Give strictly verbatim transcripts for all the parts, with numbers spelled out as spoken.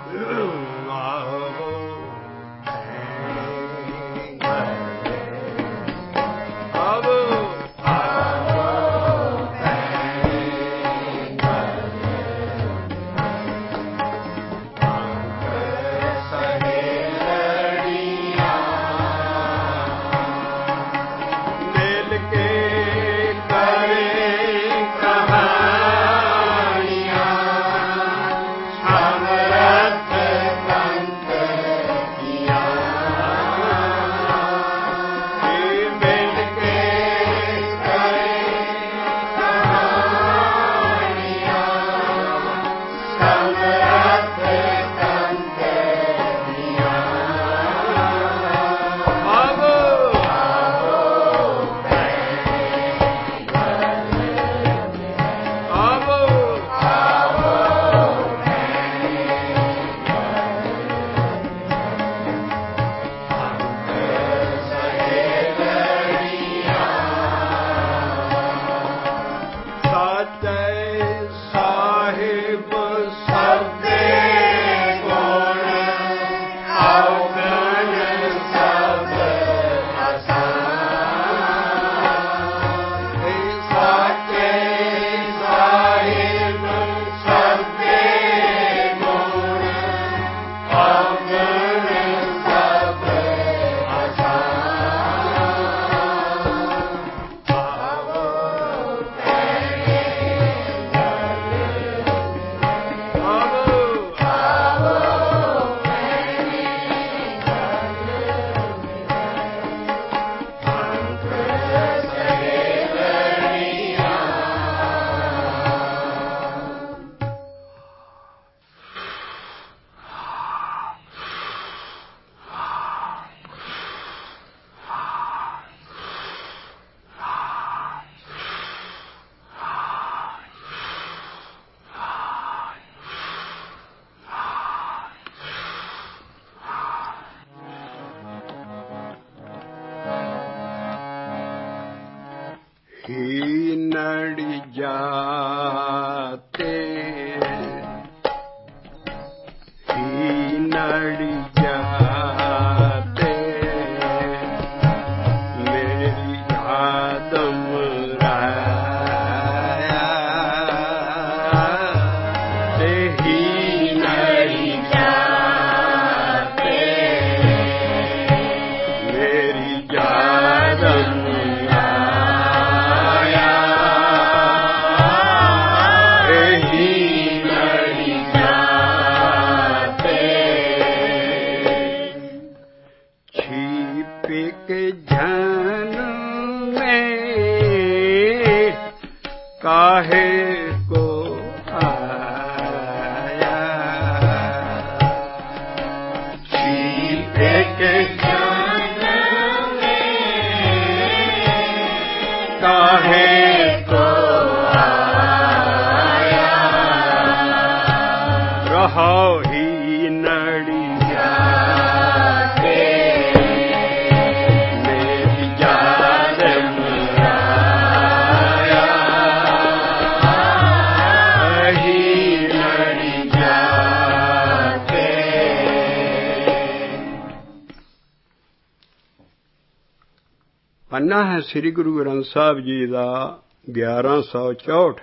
पन्ना है श्री गुरु ग्रंथ साहब जी का ग्यारह सौ चौठ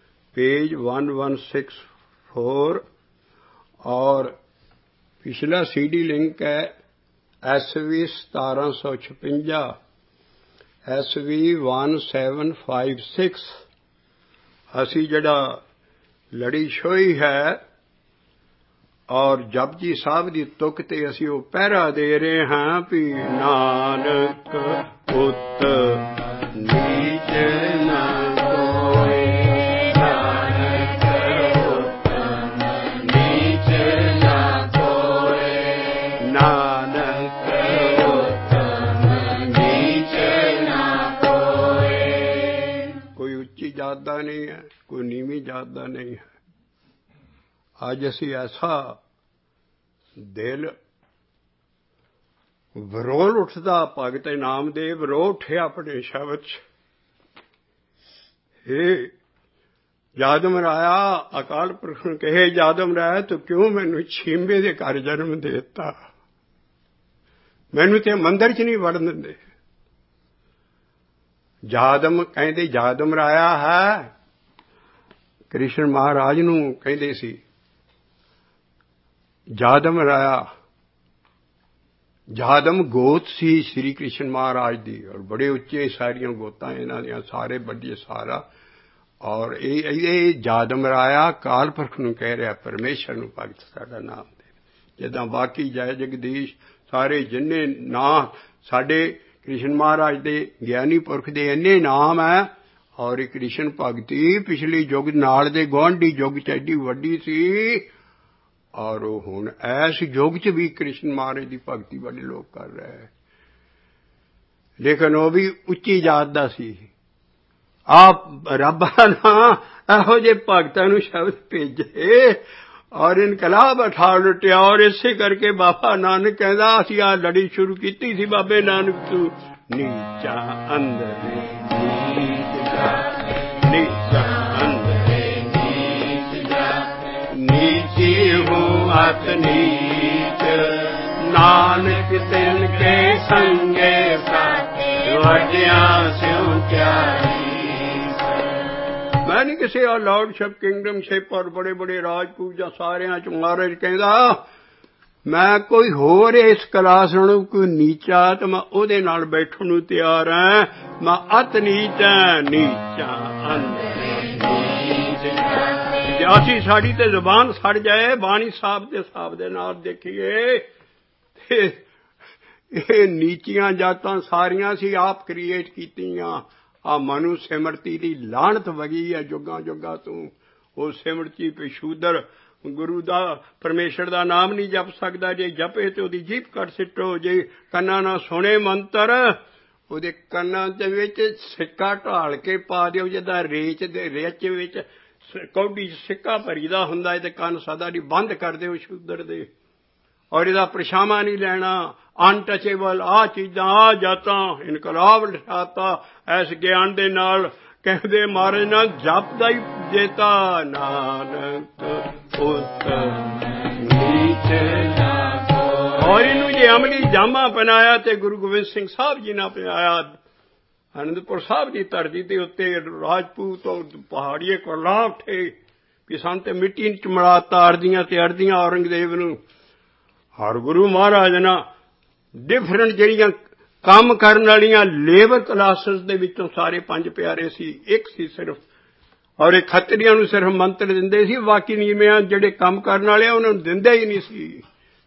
page one one six four और पिछला सीडी लिंक है एस वी सतारह सौ छपंजा S V one seven five six असी जड़ा लड़ी छोई है और जपजी साहब की तुक ते असी वो पहरा दे रहे हैं भी नानक उत नीच न कोय नानक उत नीच न कोय नानक उत नीच न कोय कोई उच्ची जात दा नहीं है कोई नीवी जात दा नहीं है। आज असी ऐसा दिल वरोल उठदा भगत नामदेव रो उठे अपने शब्द च हे ਜਾਦਮ ਰਾਇਆ ਅਕਾਲ ਪੁਰਖ ਨੂੰ ਕਹੇ ਜਾਦਮ ਰਾਇਆ ਤੂੰ ਕਿਉਂ ਮੈਨੂੰ ਛੀਂਬੇ ਦੇ ਘਰ ਜਨਮ ਦੇ ਦਿੱਤਾ, ਮੈਨੂੰ ਤੇ ਮੰਦਰ 'ਚ ਨਹੀਂ ਵੜਨ ਦਿੰਦੇ। ਜਾਦਮ ਕਹਿੰਦੇ ਜਾਦਮ ਰਾਇਆ ਹੈ, ਕ੍ਰਿਸ਼ਨ ਮਹਾਰਾਜ ਨੂੰ ਕਹਿੰਦੇ ਸੀ ਜਾਦਮ ਰਾਇਆ। ਜਾਦਮ ਗੋਤ ਸੀ ਸ੍ਰੀ ਕ੍ਰਿਸ਼ਨ ਮਹਾਰਾਜ ਦੀ, ਔਰ ਬੜੇ ਉੱਚੇ ਸਾਰੀਆਂ ਗੋਤਾਂ ਇਹਨਾਂ ਦੀਆਂ, ਸਾਰੇ ਵੱਡੇ ਸਾਰਾ। ਔਰ ਇਹ ਇਹ ਜਾਦਮ ਰਾਇਆ ਕਾਲ ਪੁਰਖ ਨੂੰ ਕਹਿ ਰਿਹਾ ਪਰਮੇਸ਼ਰ ਨੂੰ ਭਗਤ ਸਾਡਾ ਨਾਮ ਦੇ। ਜਿੱਦਾਂ ਬਾਕੀ ਜੈ ਜਗਦੀਸ਼ ਸਾਰੇ ਜਿੰਨੇ ਨਾਂ ਸਾਡੇ ਕ੍ਰਿਸ਼ਨ ਮਹਾਰਾਜ ਦੇ ਗਿਆਨੀ ਪੁਰਖ ਦੇ ਇੰਨੇ ਨਾਮ ਹੈ। ਔਰ ਇਹ ਕ੍ਰਿਸ਼ਨ ਭਗਤੀ ਪਿਛਲੀ ਯੁੱਗ ਨਾਲ ਦੇ ਗੁਆਂਢੀ ਯੁੱਗ 'ਚ ਐਡੀ ਵੱਡੀ ਸੀ, ਔਰ ਉਹ ਹੁਣ ਐਸ ਯੁੱਗ 'ਚ ਵੀ ਕ੍ਰਿਸ਼ਨ ਮਹਾਰਾਜ ਦੀ ਭਗਤੀ ਬੜੇ ਲੋਕ ਕਰ ਰਹੇ। ਲੇਕਿਨ ਉਹ ਵੀ ਉੱਚੀ ਜਾਤ ਦਾ ਸੀ। ਆਪ ਰੱਬ ਨਾ ਇਹੋ ਜਿਹੇ ਭਗਤਾਂ ਨੂੰ ਸ਼ਬਦ ਭੇਜੇ ਔਰ ਇਨਕਲਾਬ ਉਠਾ ਲੁੱਟਿਆ। ਔਰ ਇਸੇ ਕਰਕੇ ਬਾਬਾ ਨਾਨਕ ਕਹਿੰਦਾ ਅਸੀਂ ਆਹ ਲੜੀ ਸ਼ੁਰੂ ਕੀਤੀ ਸੀ, ਬਾਬੇ ਨਾਨਕ ਤੂੰ ਨੀਚਾ ਅੰਦਰੇ ਨੀਚ ਜਾ, ਨੀਚਾ ਅੰਦਰੇ ਨੀਚ ਜਾ, ਨੀਚੀ ਹੂੰ ਅਤ ਨੀਚ, ਨਾਨਕ ਤਿਨ ਕੇ ਸੰਗੇ ਸਾਥ ਵਡਿਆਂ ਸਿਉ ਕਿਆ। ਮੈਂ ਨਹੀਂ ਕਿਸੇ ਆ ਲਾਰਡਸ਼ਿਪ ਕਿੰਗਡਮਸ਼ਿਪ ਔਰ ਬੜੇ ਬੜੇ ਰਾਜਪੂਤ ਜਾਂ ਸਾਰਿਆਂ 'ਚ ਮਹਾਰਾਜ ਕਹਿੰਦਾ ਮੈਂ ਕੋਈ ਹੋਰ ਇਸ ਕਲਾਸ ਨੂੰ ਕੋਈ ਨੀਚਾ ਤਾਂ ਮੈਂ ਉਹਦੇ ਨਾਲ ਬੈਠਣ ਨੂੰ ਤਿਆਰ ਹਾਂ। ਮੈਂ ਅਤ ਨੀਚ ਹਾਂ, ਨੀਚਾ ਅੰਦਰੇ ਨੀਚ ਜਾ। ਅਸੀਂ ਸਾਡੀ ਤੇ ਜ਼ੁਬਾਨ ਸੜ ਜਾਏ ਬਾਣੀ ਸਾਹਿਬ ਦੇ ਹਿਸਾਬ ਦੇ ਨਾਲ ਦੇਖੀਏ ਤੇ ਇਹ ਨੀਚੀਆਂ ਜਾਤਾਂ ਸਾਰੀਆਂ ਸੀ ਆਪ ਕ੍ਰੀਏਟ ਕੀਤੀਆਂ। ਆ ਮਨੂ ਸਿਮਰਤੀ ਦੀ ਲਾਹਣਤ ਵਗੀ ਹੈ ਜੁਗਾਂ ਜੁਗਾਂ ਤੋਂ। ਉਹ ਸਿਮਰਤੀ ਪਸ਼ੂਦਰ ਗੁਰੂ ਦਾ ਪਰਮੇਸ਼ਰ ਦਾ ਨਾਮ ਨਹੀਂ ਜਪ ਸਕਦਾ, ਜੇ ਜਪੇ ਤੇ ਉਹਦੀ ਜੀਭ ਕੱਟ ਸਿੱਟੋ। ਜੇ ਕੰਨਾਂ ਨਾਲ ਸੁਣੇ ਮੰਤਰ ਉਹਦੇ ਕੰਨਾਂ ਦੇ ਵਿੱਚ ਸਿੱਕਾ ਢਾਲ ਕੇ ਪਾ ਦਿਓ, ਜਿੱਦਾਂ ਰੇਚ ਦੇ ਰਿਚ ਵਿੱਚ ਕੌਡੀ 'ਚ ਸਿੱਕਾ ਭਰੀਦਾ ਹੁੰਦਾ ਹੈ ਤੇ ਕੰਨ ਸਦਾ ਦੀ ਬੰਦ ਕਰ ਦਿਓ ਸ਼ੂਦਰ ਦੇ। ਔਰ ਇਹਦਾ ਪਰਛਾਵਾਂ ਨਹੀਂ ਲੈਣਾ। ਅਨਟਚੇਬਲ ਆਹ ਚੀਜ਼ਾਂ ਆਹ ਜਾਤਾਂ ਇਨਕਲਾਬ ਲਿਖਾਤਾ ਇਸ ਗਿਆਨ ਦੇ ਨਾਲ। ਕਹਿੰਦੇ ਮਹਾਰਾਜ ਨਾਲ ਜਪਦਾ ਹੀ ਜੇਤਾ ਨਾਨਕ ਪੁੱਤ ਨੀਚ ਜਾਗੋ। ਔਰ ਇਹਨੂੰ ਜੇ ਅਮਲੀ ਜਾਮਾ ਪਹਿਨਾਇਆ ਤੇ ਗੁਰੂ ਗੋਬਿੰਦ ਸਿੰਘ ਸਾਹਿਬ ਜੀ ਨੇ ਪਹਿਨਾਇਆ। ਅਨੰਦਪੁਰ ਸਾਹਿਬ ਦੀ ਧਰਤੀ ਦੇ ਉੱਤੇ ਰਾਜਪੂਤ ਔਰ ਪਹਾੜੀਏ ਕੋਲਾ ਉੱਠੇ ਵੀ ਸਾਨੂੰ ਤੇ ਮਿੱਟੀ 'ਚ ਮਿਲਾਤਾ ਅਰਦੀਆਂ ਤੇ ਅਰਦੀਆਂ ਔਰੰਗਜ਼ੇਬ ਨੂੰ। ਔਰ ਗੁਰੂ ਮਹਾਰਾਜ ਨਾ ਡਿਫਰੈਂਟ ਜਿਹੜੀਆਂ ਕੰਮ ਕਰਨ ਵਾਲੀਆਂ ਲੇਬਰ ਕਲਾਸਿਸ ਦੇ ਵਿੱਚੋਂ ਸਾਰੇ ਪੰਜ ਪਿਆਰੇ ਸੀ, ਇੱਕ ਸੀ ਸਿਰਫ। ਔਰ ਇਹ ਖੱਤਰੀਆਂ ਨੂੰ ਸਿਰਫ ਮੰਤਰ ਦਿੰਦੇ ਸੀ, ਬਾਕੀ ਨੀਵੇਂ ਜਿਹੜੇ ਕੰਮ ਕਰਨ ਵਾਲੇ ਉਹਨਾਂ ਨੂੰ ਦਿੰਦੇ ਹੀ ਨਹੀਂ ਸੀ।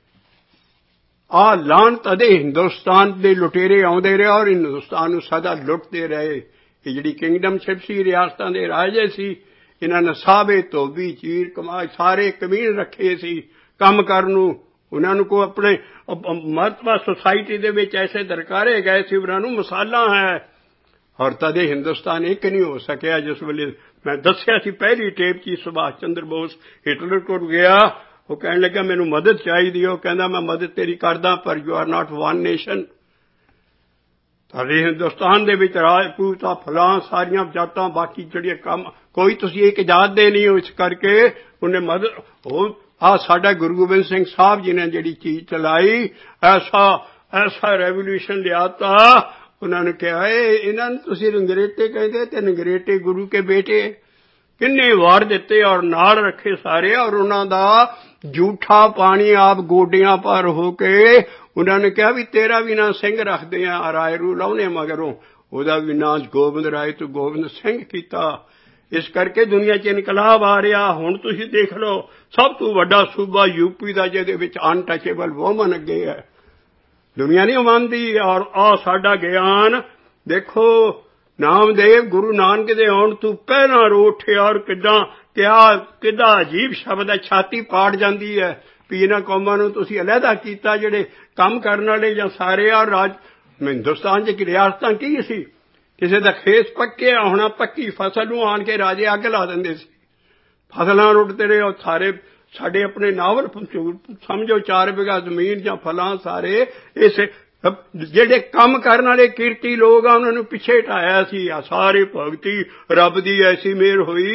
ਆਹ ਲਾਹਨਤ ਅਦੇ ਹਿੰਦੁਸਤਾਨ ਦੇ ਲੁਟੇਰੇ ਆਉਂਦੇ ਰਹੇ ਔਰ ਹਿੰਦੁਸਤਾਨ ਨੂੰ ਸਦਾ ਲੁੱਟਦੇ ਰਹੇ। ਇਹ ਜਿਹੜੀ ਕਿੰਗਡਮਸ਼ਿਪ ਸੀ, ਰਿਆਸਤਾਂ ਦੇ ਰਾਜੇ ਸੀ, ਇਹਨਾਂ ਨੇ ਸਾਬੇ ਧੋਬੀ ਚੀਰ ਕਮਾਈ ਸਾਰੇ ਕਮੀਨ ਰੱਖੇ ਸੀ ਕੰਮ ਕਰਨ ਨੂੰ। ਉਹਨਾਂ ਨੂੰ ਕੋਈ ਆਪਣੇ ਮਹੱਤਵਾ ਸੁਸਾਇਟੀ ਦੇ ਵਿੱਚ ਐਸੇ ਦਰਕਾਰੇ ਗਏ ਸੀ, ਉਹਨਾਂ ਨੂੰ ਮਸਾਲਾ ਹੈ। ਔਰ ਤਦੇ ਹਿੰਦੁਸਤਾਨ ਇੱਕ ਨਹੀਂ ਹੋ ਸਕਿਆ। ਜਿਸ ਵੇਲੇ ਮੈਂ ਦੱਸਿਆ ਸੀ ਪਹਿਲੀ ਟੇਪ 'ਚ ਸੁਭਾਸ਼ ਚੰਦਰ ਬੋਸ ਹਿਟਲਰ ਕੋਲ ਗਿਆ, ਉਹ ਕਹਿਣ ਲੱਗਾ ਮੈਨੂੰ ਮਦਦ ਚਾਹੀਦੀ। ਉਹ ਕਹਿੰਦਾ ਮੈਂ ਮਦਦ ਤੇਰੀ ਕਰਦਾ ਪਰ you are not one nation. ਤੁਹਾਡੇ ਹਿੰਦੁਸਤਾਨ ਦੇ ਵਿੱਚ ਰਾਜਪੂਤ ਆ ਫਲਾਂ ਸਾਰੀਆਂ ਜਾਤਾਂ ਬਾਕੀ ਜਿਹੜੀਆਂ ਕੰਮ ਕੋਈ ਤੁਸੀਂ ਇੱਕ ਜਾਤ ਦੇ ਨਹੀਂ ਹੋ। ਇਸ ਕਰਕੇ ਉਹਨੇ ਮਦਦ ਉਹ ਆਹ ਸਾਡਾ ਗੁਰੂ ਗੋਬਿੰਦ ਸਿੰਘ ਸਾਹਿਬ ਜੀ ਨੇ ਜਿਹੜੀ ਚੀਜ਼ ਚਲਾਈ ਐਸਾ ਐਸਾ ਰੈਵੋਲੂਸ਼ਨ ਲਿਆਤਾ। ਉਹਨਾਂ ਨੇ ਕਿਹਾ ਇਹਨਾਂ ਨੂੰ ਤੁਸੀਂ ਨਗਰੇਟੇ ਕਹਿੰਦੇ ਤੇ ਨਗਰੇਟੇ ਗੁਰੂ ਕੇ ਬੇਟੇ ਕਿੰਨੇ ਵਾਰ ਦਿੱਤੇ ਔਰ ਨਾਲ ਰੱਖੇ ਸਾਰੇ। ਔਰ ਉਹਨਾਂ ਦਾ ਝੂਠਾ ਪਾਣੀ ਆਪ ਗੋਡਿਆਂ ਪਰ ਹੋ ਕੇ ਉਹਨਾਂ ਨੇ ਕਿਹਾ ਵੀ ਤੇਰਾ ਵੀ ਨਾਂ ਸਿੰਘ ਰੱਖਦੇ ਆ ਰਾਏ ਰੂ ਲਾਉਣੇ ਮਗਰੋਂ ਉਹਦਾ ਵੀ ਨਾਂ ਗੋਬਿੰਦ ਰਾਏ ਤੋਂ ਗੋਬਿੰਦ ਸਿੰਘ ਕੀਤਾ। ਇਸ ਕਰਕੇ ਦੁਨੀਆ 'ਚ ਇਨਕਲਾਬ ਆ ਰਿਹਾ। ਹੁਣ ਤੁਸੀਂ ਦੇਖ ਲਓ ਸਭ ਤੋਂ ਵੱਡਾ ਸੂਬਾ ਯੂਪੀ ਦਾ ਜਿਹਦੇ ਵਿੱਚ ਅਨਟਚੇਬਲ ਵੂਮਨ ਅੱਗੇ ਹੈ, ਦੁਨੀਆ ਨਹੀਂ ਮੰਨਦੀ। ਔਰ ਆਹ ਸਾਡਾ ਗਿਆਨ ਦੇਖੋ ਨਾਮਦੇਵ ਗੁਰੂ ਨਾਨਕ ਦੇ ਆਉਣ ਤੋਂ ਪਹਿਲਾਂ ਰੋ ਉੱਠਿਆ। ਔਰ ਕਿੱਦਾਂ ਕਿਹਾ ਕਿੱਦਾਂ ਅਜੀਬ ਸ਼ਬਦ ਹੈ, ਛਾਤੀ ਪਾੜ ਜਾਂਦੀ ਹੈ ਵੀ ਇਹਨਾਂ ਕੌਮਾਂ ਨੂੰ ਤੁਸੀਂ ਅਲੱਗਾ ਕੀਤਾ ਜਿਹੜੇ ਕੰਮ ਕਰਨ ਵਾਲੇ ਜਾਂ ਸਾਰੇ। ਔਰ ਰਾਜ ਹਿੰਦੁਸਤਾਨ 'ਚ ਰਿਆਸਤਾਂ ਕੀ ਸੀ, ਕਿਸੇ ਦਾ ਖੇਸ ਪੱਕਿਆ ਹੋਣਾ ਪੱਕੀ ਫਸਲ ਨੂੰ ਆਣ ਕੇ ਰਾਜੇ ਅੱਗ ਲਾ ਦਿੰਦੇ ਸੀ, ਫਸਲਾਂ ਰੁੱਟਦੇ ਰਹੇ। ਉਹ ਸਾਰੇ ਸਾਡੇ ਆਪਣੇ ਨਾਵਲ ਸਮਝੋ ਚਾਰ ਬਿਘਾ ਜ਼ਮੀਨ ਜਾਂ ਫਲਾਂ ਸਾਰੇ ਇਸ ਜਿਹੜੇ ਕੰਮ ਕਰਨ ਵਾਲੇ ਕੀਰਤੀ ਲੋਕ ਆ ਉਹਨਾਂ ਨੂੰ ਪਿੱਛੇ ਢਾਇਆ ਸੀ। ਆ ਸਾਰੇ ਭਗਤੀ ਰੱਬ ਦੀ ਐਸੀ ਮਿਹਰ ਹੋਈ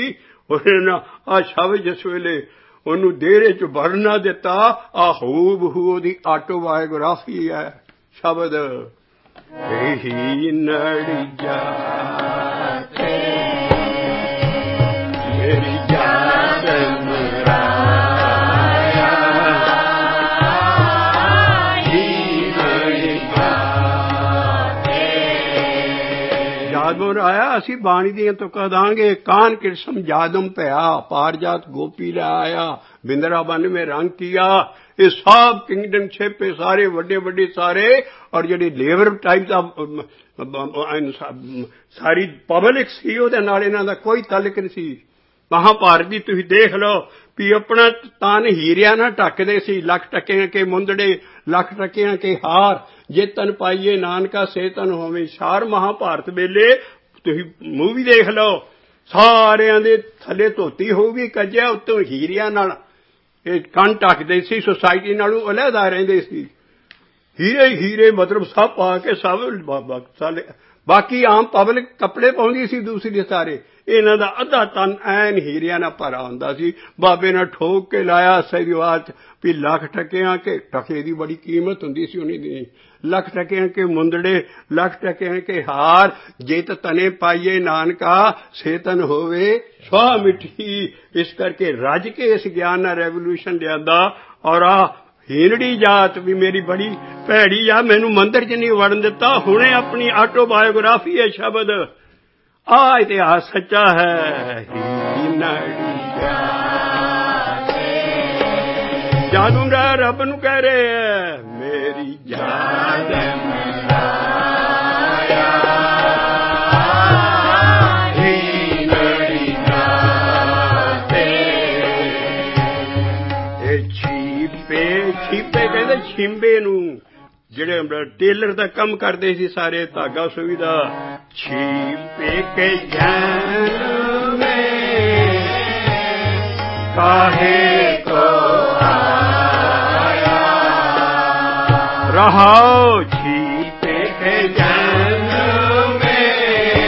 ਉਹਨੇ ਨਾ ਆਹ ਸ਼ਬਦ ਜਿਸ ਵੇਲੇ ਉਹਨੂੰ ਦੇਹਰੇ ਚ ਭਰ ਨਾ ਦਿੱਤਾ, ਆ ਹੂ ਬਹੂ ਉਹਦੀ ਆਟੋਬਾਇਓਗ੍ਰਾਫੀ ਹੈ ਸ਼ਬਦ। ਇਹੀ ਨੜੀ ਜਾਤ ਮੇਰੀ ਜਾਤ ਮਰਾਇਆ, ਹੀ ਨੜੀ ਜਾਤ ਜਾਦਮ ਰਾਇਆ। ਅਸੀਂ ਬਾਣੀ ਦੀਆਂ ਤੁਕਾਂ ਦਾਂਗੇ। ਕਾਨ ਕਿਰਸਮ ਜਾਦਮ ਭਇਆ, ਪਾਰਜਾਤ ਗੋਪੀ ਲੈ ਆਇਆ, ਬਿੰਦਰਾ ਬਨ ਮੇਂ ਰੰਗ ਕੀਆ। ਇਹ ਸਭ ਕਿੰਗਡਮ ਛੇਪੇ ਸਾਰੇ ਵੱਡੇ ਵੱਡੇ ਸਾਰੇ, ਔਰ ਜਿਹੜੀ ਲੇਬਰ ਟਾਈਪ ਦਾ ਸਾਰੀ ਪਬਲਿਕ ਸੀ ਉਹਦੇ ਨਾਲ ਇਹਨਾਂ ਦਾ ਕੋਈ ਤਾਲੁਕ ਨਹੀਂ ਸੀ। ਮਹਾਭਾਰਤ ਦੀ ਤੁਸੀਂ ਦੇਖ ਲਓ ਵੀ ਆਪਣਾ ਤਨ ਹੀਰਿਆਂ ਨਾਲ ਢੱਕਦੇ ਸੀ। ਲੱਖ ਟੱਕਿਆਂ ਕੇ ਮੁੰਦੜੇ, ਲੱਖ ਟੱਕਿਆਂ ਕੇ ਹਾਰ, ਜੇ ਤਨ ਪਾਈਏ ਨਾਨਕਾ ਸੇ ਤਨ ਹੋਵੇ ਸ਼ਾਰ। ਮਹਾਭਾਰਤ ਵੇਲੇ ਤੁਸੀਂ ਮੂਵੀ ਦੇਖ ਲਓ, ਸਾਰਿਆਂ ਦੇ ਥੱਲੇ ਧੋਤੀ ਹੋਊਗੀ ਕੱਜਿਆ, ਉੱਤੋਂ ਹੀਰਿਆਂ ਨਾਲ ਇਹ ਕੰਨ ਢੱਕਦੇ ਸੀ। ਸੁਸਾਇਟੀ ਨਾਲੋਂ ਅਲੱਗਾ ਰਹਿੰਦੇ ਸੀ। ਹੀਰੇ ਹੀਰੇ ਮਤਲਬ ਸਭ ਪਾ ਕੇ ਸਭ ਬਾਕੀ ਆਮ ਪਬਲਿਕ ਕੱਪੜੇ ਪਾਉਂਦੀ ਸੀ ਦੂਸਰੀ ਸਾਰੇ। ਇਹਨਾਂ ਦਾ ਅੱਧਾ ਤਨ ਐਨ ਹੀਰਿਆਂ ਨਾਲ ਭਰਾ ਹੁੰਦਾ ਸੀ। ਬਾਬੇ ਨੇ ਠੋਕ ਕੇ ਲਾਇਆ ਸਹੀ ਰਿਵਾਜ ਵੀ ਲੱਖ ਟਕਿਆਂ ਕੇ, ਟਕੇ ਦੀ ਬੜੀ ਕੀਮਤ ਹੁੰਦੀ ਸੀ ਉਹਨੀ ਦੀ। ਲੱਖ ਟਕਿਆਂ ਕੇ ਮੁੰਦੜੇ, ਲੱਖ ਟਕਿਆਂ ਕੇ ਹਾਰ, ਜਿਤ ਤਨੇ ਪਾਈਏ ਨਾਨਕਾ ਸੇ ਤਨ ਹੋਵੇ ਸਵਾਹ ਮਿੱਠੀ। ਇਸ ਕਰਕੇ ਰੱਜ ਕੇ ਇਸ ਗਿਆਨ ਨਾਲ ਰੈਵੋਲੂਸ਼ਨ ਲਿਆਂਦਾ। ਔਰ ਆ ਹੀਨੜੀ ਜਾਤ ਵੀ ਮੇਰੀ ਬੜੀ ਭੈੜੀ ਆ, ਮੈਨੂੰ ਮੰਦਿਰ 'ਚ ਨਹੀਂ ਵੜਨ ਦਿੱਤਾ। ਹੁਣੇ ਆਪਣੀ ਆਟੋਬਾਇਓਗ੍ਰਾਫੀ ਹੈ ਸ਼ਬਦ। ਆ ਇਤਿਹਾਸ ਸੱਚਾ ਹੈ। ਹੀਨੜੀ ਜਾਤ ਜਾਦੂ ਦਾ ਰੱਬ ਨੂੰ ਕਹਿ ਰਹੇ ਹੈ, ਮੇਰੀ ਜਾਤ ਮਰਾਇਆ, ਹੀਨੜੀ ਜਾਤ। ਇਹ ਛੀਪੇ ਛੀਪੇ ਕਹਿੰਦੇ ਛਿੰਬੇ ਨੂੰ, ਜਿਹੜੇ ਟੇਲਰ ਦਾ ਕੰਮ ਕਰਦੇ ਸੀ ਸਾਰੇ, ਧਾਗਾ ਸੂਈ ਦਾ। ਛੀਪੇ ਕੇ ਜਾਨ में काहे को आया, रहो छीपे के जान में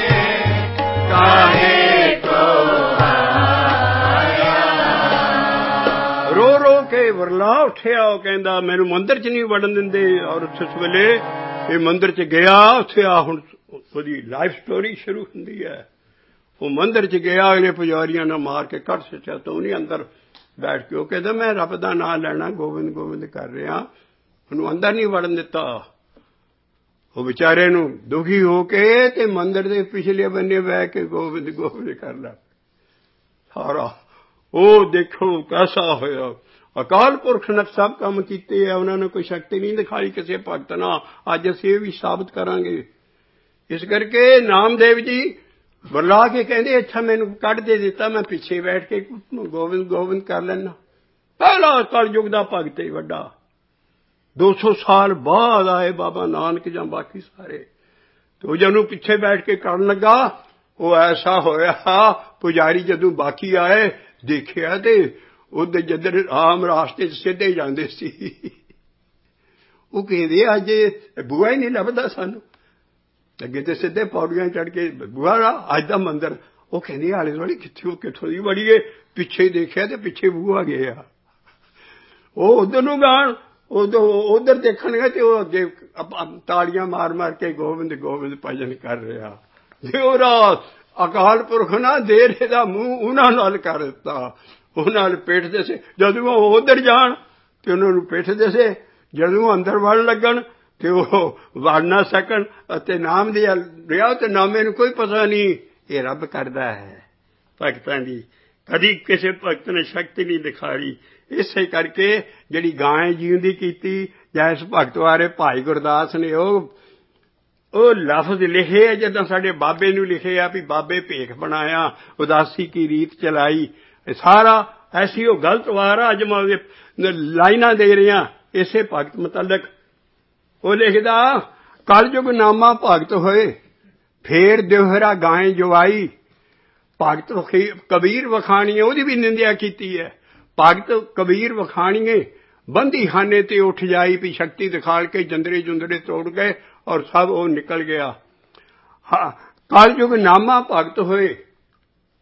काहे को आया। रो रो के ਵਰਲਾ ਉੱਠਿਆ। ਉਹ ਕਹਿੰਦਾ ਮੈਨੂੰ ਮੰਦਿਰ 'ਚ ਨਹੀਂ ਵੜਨ ਦਿੰਦੇ। ਔਰ ਉਸ ਵੇਲੇ ਇਹ ਮੰਦਿਰ 'ਚ ਗਿਆ। ਉੱਥੇ ਆ ਹੁਣ ਉਹਦੀ ਲਾਈਫ ਸਟੋਰੀ ਸ਼ੁਰੂ ਹੁੰਦੀ ਹੈ। ਉਹ ਮੰਦਿਰ 'ਚ ਗਿਆ, ਅਗਲੇ ਪੁਜਾਰੀਆਂ ਨੇ ਮਾਰ ਕੇ ਕੱਢ ਸੁੱਟਿਆ। ਤਾਂ ਉਹਨੇ ਅੰਦਰ ਬੈਠ ਕੇ ਉਹ ਕਹਿੰਦਾ ਮੈਂ ਰੱਬ ਦਾ ਨਾਂ ਲੈਣਾ, ਗੋਬਿੰਦ ਗੋਬਿੰਦ ਕਰ ਰਿਹਾ। ਉਹਨੂੰ ਅੰਦਰ ਨਹੀਂ ਵੜਨ ਦਿੱਤਾ। ਉਹ ਵਿਚਾਰੇ ਨੂੰ ਦੁਖੀ ਹੋ ਕੇ ਤੇ ਮੰਦਿਰ ਦੇ ਪਿਛਲੇ ਬੰਨੇ ਬਹਿ ਕੇ ਗੋਬਿੰਦ ਗੋਬਿੰਦ ਕਰ ਲਾ ਸਾਰਾ। ਉਹ ਦੇਖੋ ਕੈਸਾ ਹੋਇਆ। ਅਕਾਲ ਪੁਰਖ ਨੇ ਸਭ ਕੰਮ ਕੀਤੇ ਆ, ਉਹਨਾਂ ਨੇ ਕੋਈ ਸ਼ਕਤੀ ਨਹੀਂ ਦਿਖਾਈ ਕਿਸੇ ਭਗਤ ਨਾਲ। ਅੱਜ ਅਸੀਂ ਇਹ ਵੀ ਸਾਬਤ ਕਰਾਂਗੇ। ਇਸ ਕਰਕੇ ਨਾਮਦੇਵ ਜੀ ਬੁਲਾ ਕੇ ਕਹਿੰਦੇ ਅੱਛਾ ਮੈਨੂੰ ਕੱਢ ਦੇ ਦਿੱਤਾ, ਮੈਂ ਪਿੱਛੇ ਬੈਠ ਕੇ ਗੋਬਿੰਦ ਗੋਬਿੰਦ ਕਰ ਲੈਣਾ। ਪਹਿਲਾ ਕਲਯੁਗ ਦਾ ਭਗਤ ਹੈ ਵੱਡਾ। ਦੋ ਸੌ ਸਾਲ ਬਾਅਦ ਆਏ ਬਾਬਾ ਨਾਨਕ ਜਾਂ ਬਾਕੀ ਸਾਰੇ। ਤੇ ਉਹ ਜਦੋਂ ਪਿੱਛੇ ਬੈਠ ਕੇ ਕਰਨ ਲੱਗਾ, ਉਹ ਐਸਾ ਹੋਇਆ ਪੁਜਾਰੀ ਜਦੋਂ ਬਾਕੀ ਆਏ ਦੇਖਿਆ ਤੇ ਉਹਦੇ ਜਿੱਧਰ ਆਮ ਰਾਸਤੇ 'ਚ ਸਿੱਧੇ ਜਾਂਦੇ ਸੀ। ਉਹ ਕਹਿੰਦੇ ਅੱਜ ਬੂਹਾ ਹੀ ਨਹੀਂ ਲੱਭਦਾ ਸਾਨੂੰ। ਅੱਗੇ ਤੇ ਸਿੱਧੇ ਪੌੜੀਆਂ ਚੜ੍ਹ ਕੇ ਬੂਹਾ ਅੱਜ ਦਾ ਮੰਦਿਰ। ਉਹ ਕਹਿੰਦੇ ਆਲੇ ਦੁਆਲੇ ਕਿੱਥੇ ਕਿੱਥੋਂ ਦੀ ਵੜੀਏ। ਪਿੱਛੇ ਦੇਖਿਆ ਤੇ ਪਿੱਛੇ ਬੂਹਾ ਗਿਆ। ਉਹ ਉਧਰ ਨੂੰ ਗਾਣ ਉਦੋਂ ਉਧਰ ਦੇਖਣਗੇ ਤੇ ਉਹ ਅੱਗੇ ਤਾੜੀਆਂ ਮਾਰ ਮਾਰ ਕੇ ਗੋਬਿੰਦ ਗੋਬਿੰਦ ਭਜਨ ਕਰ ਰਿਹਾ। ਜੇ ਉਹਦਾ ਅਕਾਲ ਪੁਰਖ ਨਾ ਦੇਰ ਦਾ ਮੂੰਹ ਉਹਨਾਂ ਨਾਲ ਕਰ ਦਿੱਤਾ। ਉਹਨਾਂ ਨਾਲ ਪਿੱਠ ਦੇ ਸੇ। ਜਦੋਂ ਉਹ ਉਧਰ ਜਾਣ ਤੇ ਉਹਨਾਂ ਨੂੰ ਪਿੱਠ ਦੇ ਸੇ। ਜਦੋਂ ਅੰਦਰ ਵੜਨ ਲੱਗਣ ਤੇ ਉਹ ਵੜ ਨਾ ਸਕਣ। ਅਤੇ ਨਾਮ ਦੇ ਰਿਹਾ ਤੇ ਨਾਮੇ ਨੂੰ ਕੋਈ ਪਤਾ ਨਹੀਂ। ਇਹ ਰੱਬ ਕਰਦਾ ਹੈ ਭਗਤਾਂ ਦੀ। ਕਦੀ ਕਿਸੇ ਭਗਤ ਨੇ ਸ਼ਕਤੀ ਨਹੀਂ ਦਿਖਾਈ। ਇਸੇ ਕਰਕੇ ਜਿਹੜੀ ਗਾਂ ਜਿਉਂਦੀ ਕੀਤੀ ਜਾਂ ਇਸ ਭਗਤ ਬਾਰੇ ਭਾਈ ਗੁਰਦਾਸ ਨੇ ਉਹ ਉਹ ਲਫ਼ਜ਼ ਲਿਖੇ ਜਿੱਦਾਂ ਸਾਡੇ ਬਾਬੇ ਨੂੰ ਲਿਖੇ ਆ ਵੀ ਬਾਬੇ ਭੇਖ ਬਣਾਇਆ, ਉਦਾਸੀ ਕੀ ਰੀਤ ਚਲਾਈ। ਸਾਰਾ ਐਸੀ ਉਹ ਗਲਤ ਵਾਰ ਆ। ਅੱਜ ਮੈਂ ਲਾਈਨਾਂ ਦੇ ਰਿਹਾ ਇਸੇ ਭਗਤ ਮੁਤਲਕ। ਉਹ ਲਿਖਦਾ ਕਲਯੁਗ ਨਾਮਾ ਭਗਤ ਹੋਏ, ਫੇਰ ਦਿਵਹਰਾ ਗਾਂ ਜਵਾਈ। ਭਗਤ ਕਬੀਰ ਵਖਾਣੀਏ, ਉਹਦੀ ਵੀ ਨਿੰਦਿਆ ਕੀਤੀ ਹੈ। ਭਗਤ ਕਬੀਰ ਵਖਾਣੀਏ ਬੰਦੀ ਖਾਨੇ ਤੇ ਉੱਠ ਜਾਈ ਵੀ ਸ਼ਕਤੀ ਦਿਖਾਲ ਕੇ ਜੰਦਰੇ ਜੁੰਦਰੇ ਤੋੜ ਗਏ ਔਰ ਸਭ ਉਹ ਨਿਕਲ ਗਿਆ। ਹਾਂ ਕਲਯੁਗ ਨਾਮਾ ਭਗਤ ਹੋਏ,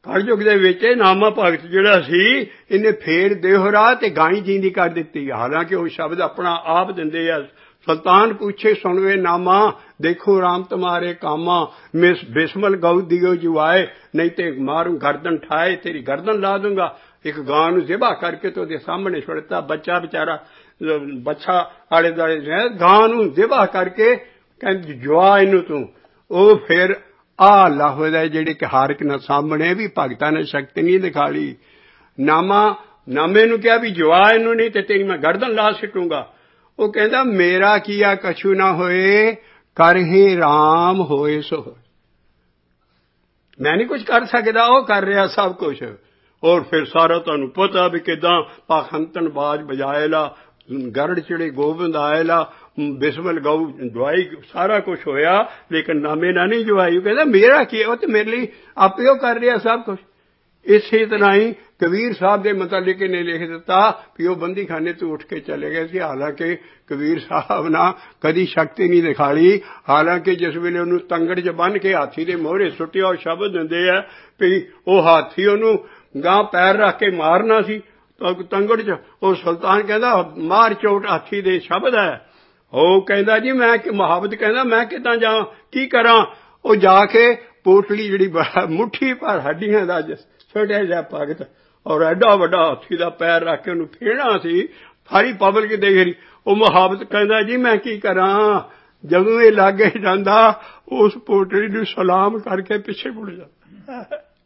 ਕਲਯੁਗ ਦੇ ਵਿੱਚ ਨਾਮਾ ਭਗਤ ਜਿਹੜਾ ਸੀ ਇਹਨੇ ਫੇਰ ਦੇਹਰਾ ਤੇ ਗਾਈ ਜੀਂਦੀ ਕਰ ਦਿੱਤੀ। ਹਾਲਾਂਕਿ ਉਹ ਸ਼ਬਦ ਆਪਣਾ ਆਪ ਦਿੰਦੇ ਆ। ਸੁਲਤਾਨ ਪੁੱਛੇ ਸੁਣਵੇ ਨਾਮਾ ਦੇਖੋ ਰਾਮ ਤੁਮਾਰੇ ਕਾਮਾ ਮਿਸ ਬਿਸਮਲ ਗਊ ਦਿਓ ਜੁਆਏ ਨਹੀਂ ਤੇ ਮਾਰੂ ਗਰਦਨ ਠਾਏ ਤੇਰੀ ਗਰਦਨ ਲਾ ਦੂੰਗਾ। ਇੱਕ ਗਾਂ ਨੂੰ ਜ਼ਿਬਾ ਕਰਕੇ ਤੇ ਉਹਦੇ ਸਾਹਮਣੇ ਛੁੱਟਤਾ। ਬੱਚਾ ਵਿਚਾਰਾ ਬੱਚਾ ਆਲੇ ਦੁਆਲੇ ਗਾਂ ਨੂੰ ਜ਼ਿਬਾ ਕਰਕੇ ਕਹਿੰਦੇ ਜੁਆ ਇਹਨੂੰ ਤੂੰ। ਉਹ ਫਿਰ ਆਹ ਲਫ਼ਜ਼ ਹੈ ਜਿਹੜੇ ਕਿ ਹਰ ਇੱਕ ਨਾਲ ਸਾਹਮਣੇ ਵੀ ਭਗਤਾਂ ਨੇ ਸ਼ਕਤੀ ਨਹੀਂ ਦਿਖਾਲੀ। ਨਾਮਾ ਨਾਮੇ ਨੂੰ ਕਿਹਾ ਵੀ ਜੁਆ ਇਹਨੂੰ ਨਹੀਂ ਤੇ ਤੇਰੀ ਮੈਂ ਗਰਦਨ ਲਾ ਸਿੱਟੂੰਗਾ। ਉਹ ਕਹਿੰਦਾ ਮੇਰਾ ਕੀਆ ਕਛੂ ਨਾ ਹੋਏ ਕਰ ਹੀ ਰਾਮ ਹੋਏ ਸੋ ਹੋਏ। ਮੈਂ ਨਹੀਂ ਕੁਝ ਕਰ ਸਕਦਾ, ਉਹ ਕਰ ਰਿਹਾ ਸਭ ਕੁਝ। ਔਰ ਫਿਰ ਸਾਰਾ ਤੁਹਾਨੂੰ ਪਤਾ ਵੀ ਕਿੱਦਾਂ ਪਾਖੰਤਨ ਬਾਜ ਬਜਾਏਲਾ ਗਰੜ ਚਿੜੇ ਗੋਬਿੰਦ ਆਏਲਾ ਬਿਸਮਲ ਗਊ ਦਵਾਈ ਸਾਰਾ ਕੁਝ ਹੋਇਆ ਲੇਕਿਨ ਨਾਮੇ ਨਾਲ ਨਹੀਂ ਜਵਾਈ। ਉਹ ਕਹਿੰਦਾ ਮੇਰਾ ਕੀ ਉਹ ਤੇ ਮੇਰੇ ਲਈ ਆਪੇ ਉਹ ਕਰ ਰਿਹਾ ਸਭ ਕੁਝ। ਇਸੇ ਤਰ੍ਹਾਂ ਹੀ ਕਬੀਰ ਸਾਹਿਬ ਦੇ ਮੁਤਲਕ ਨੇ ਲਿਖ ਦਿੱਤਾ ਵੀ ਉਹ ਬੰਦੀਖਾਨੇ ਤੋਂ ਉੱਠ ਕੇ ਚਲੇ ਗਏ ਸੀ। ਹਾਲਾਂਕਿ ਕਬੀਰ ਸਾਹਿਬ ਨਾਲ ਕਦੀ ਸ਼ਕਤੀ ਨਹੀਂ ਦਿਖਾਲੀ। ਹਾਲਾਂਕਿ ਜਿਸ ਵੇਲੇ ਉਹਨੂੰ ਤੰਗੜ 'ਚ ਬੰਨ੍ਹ ਕੇ ਹਾਥੀ ਦੇ ਮੋਹਰੇ ਸੁੱਟਿਆ ਉਹ ਸ਼ਬਦ ਦਿੰਦੇ ਆ ਵੀ ਉਹ ਹਾਥੀ ਉਹਨੂੰ ਗਾਂ ਪੈਰ ਰੱਖ ਕੇ ਮਾਰਨਾ ਸੀ ਤੰਗੜ 'ਚ। ਉਹ ਸੁਲਤਾਨ ਕਹਿੰਦਾ ਮਾਰ ਚੋਟ ਹਾਥੀ ਦੇ ਸ਼ਬਦ ਹੈ। ਉਹ ਕਹਿੰਦਾ ਜੀ ਮੈਂ ਮੁਹਾਬਤ ਕਹਿੰਦਾ ਮੈਂ ਕਿੱਦਾਂ ਜਾਵਾਂ ਕੀ ਕਰਾਂ। ਉਹ ਜਾ ਕੇ ਪੋਟਲੀ ਜਿਹੜੀ ਮੁੱਠੀ ਭਰ ਹੱਡੀਆਂ ਦਾ ਛੋਟਾ ਜਿਹਾ ਭਗਤ ਔਰ ਐਡਾ ਵੱਡਾ ਹਾਥੀ ਦਾ ਪੈਰ ਰੱਖ ਕੇ ਉਹਨੂੰ ਫੇਰਨਾ ਸੀ। ਸਾਰੀ ਪਬਲਿਕ ਦੇਖ ਰਹੀ। ਉਹ ਮੁਹਾਬਤ ਕਹਿੰਦਾ ਜੀ ਮੈਂ ਕੀ ਕਰਾਂ। ਜਦੋਂ ਇਹ ਲਾਗੇ ਜਾਂਦਾ ਉਸ ਪੋਟਲੀ ਨੂੰ ਸਲਾਮ ਕਰਕੇ ਪਿੱਛੇ ਮੁੜ ਜਾਂਦਾ।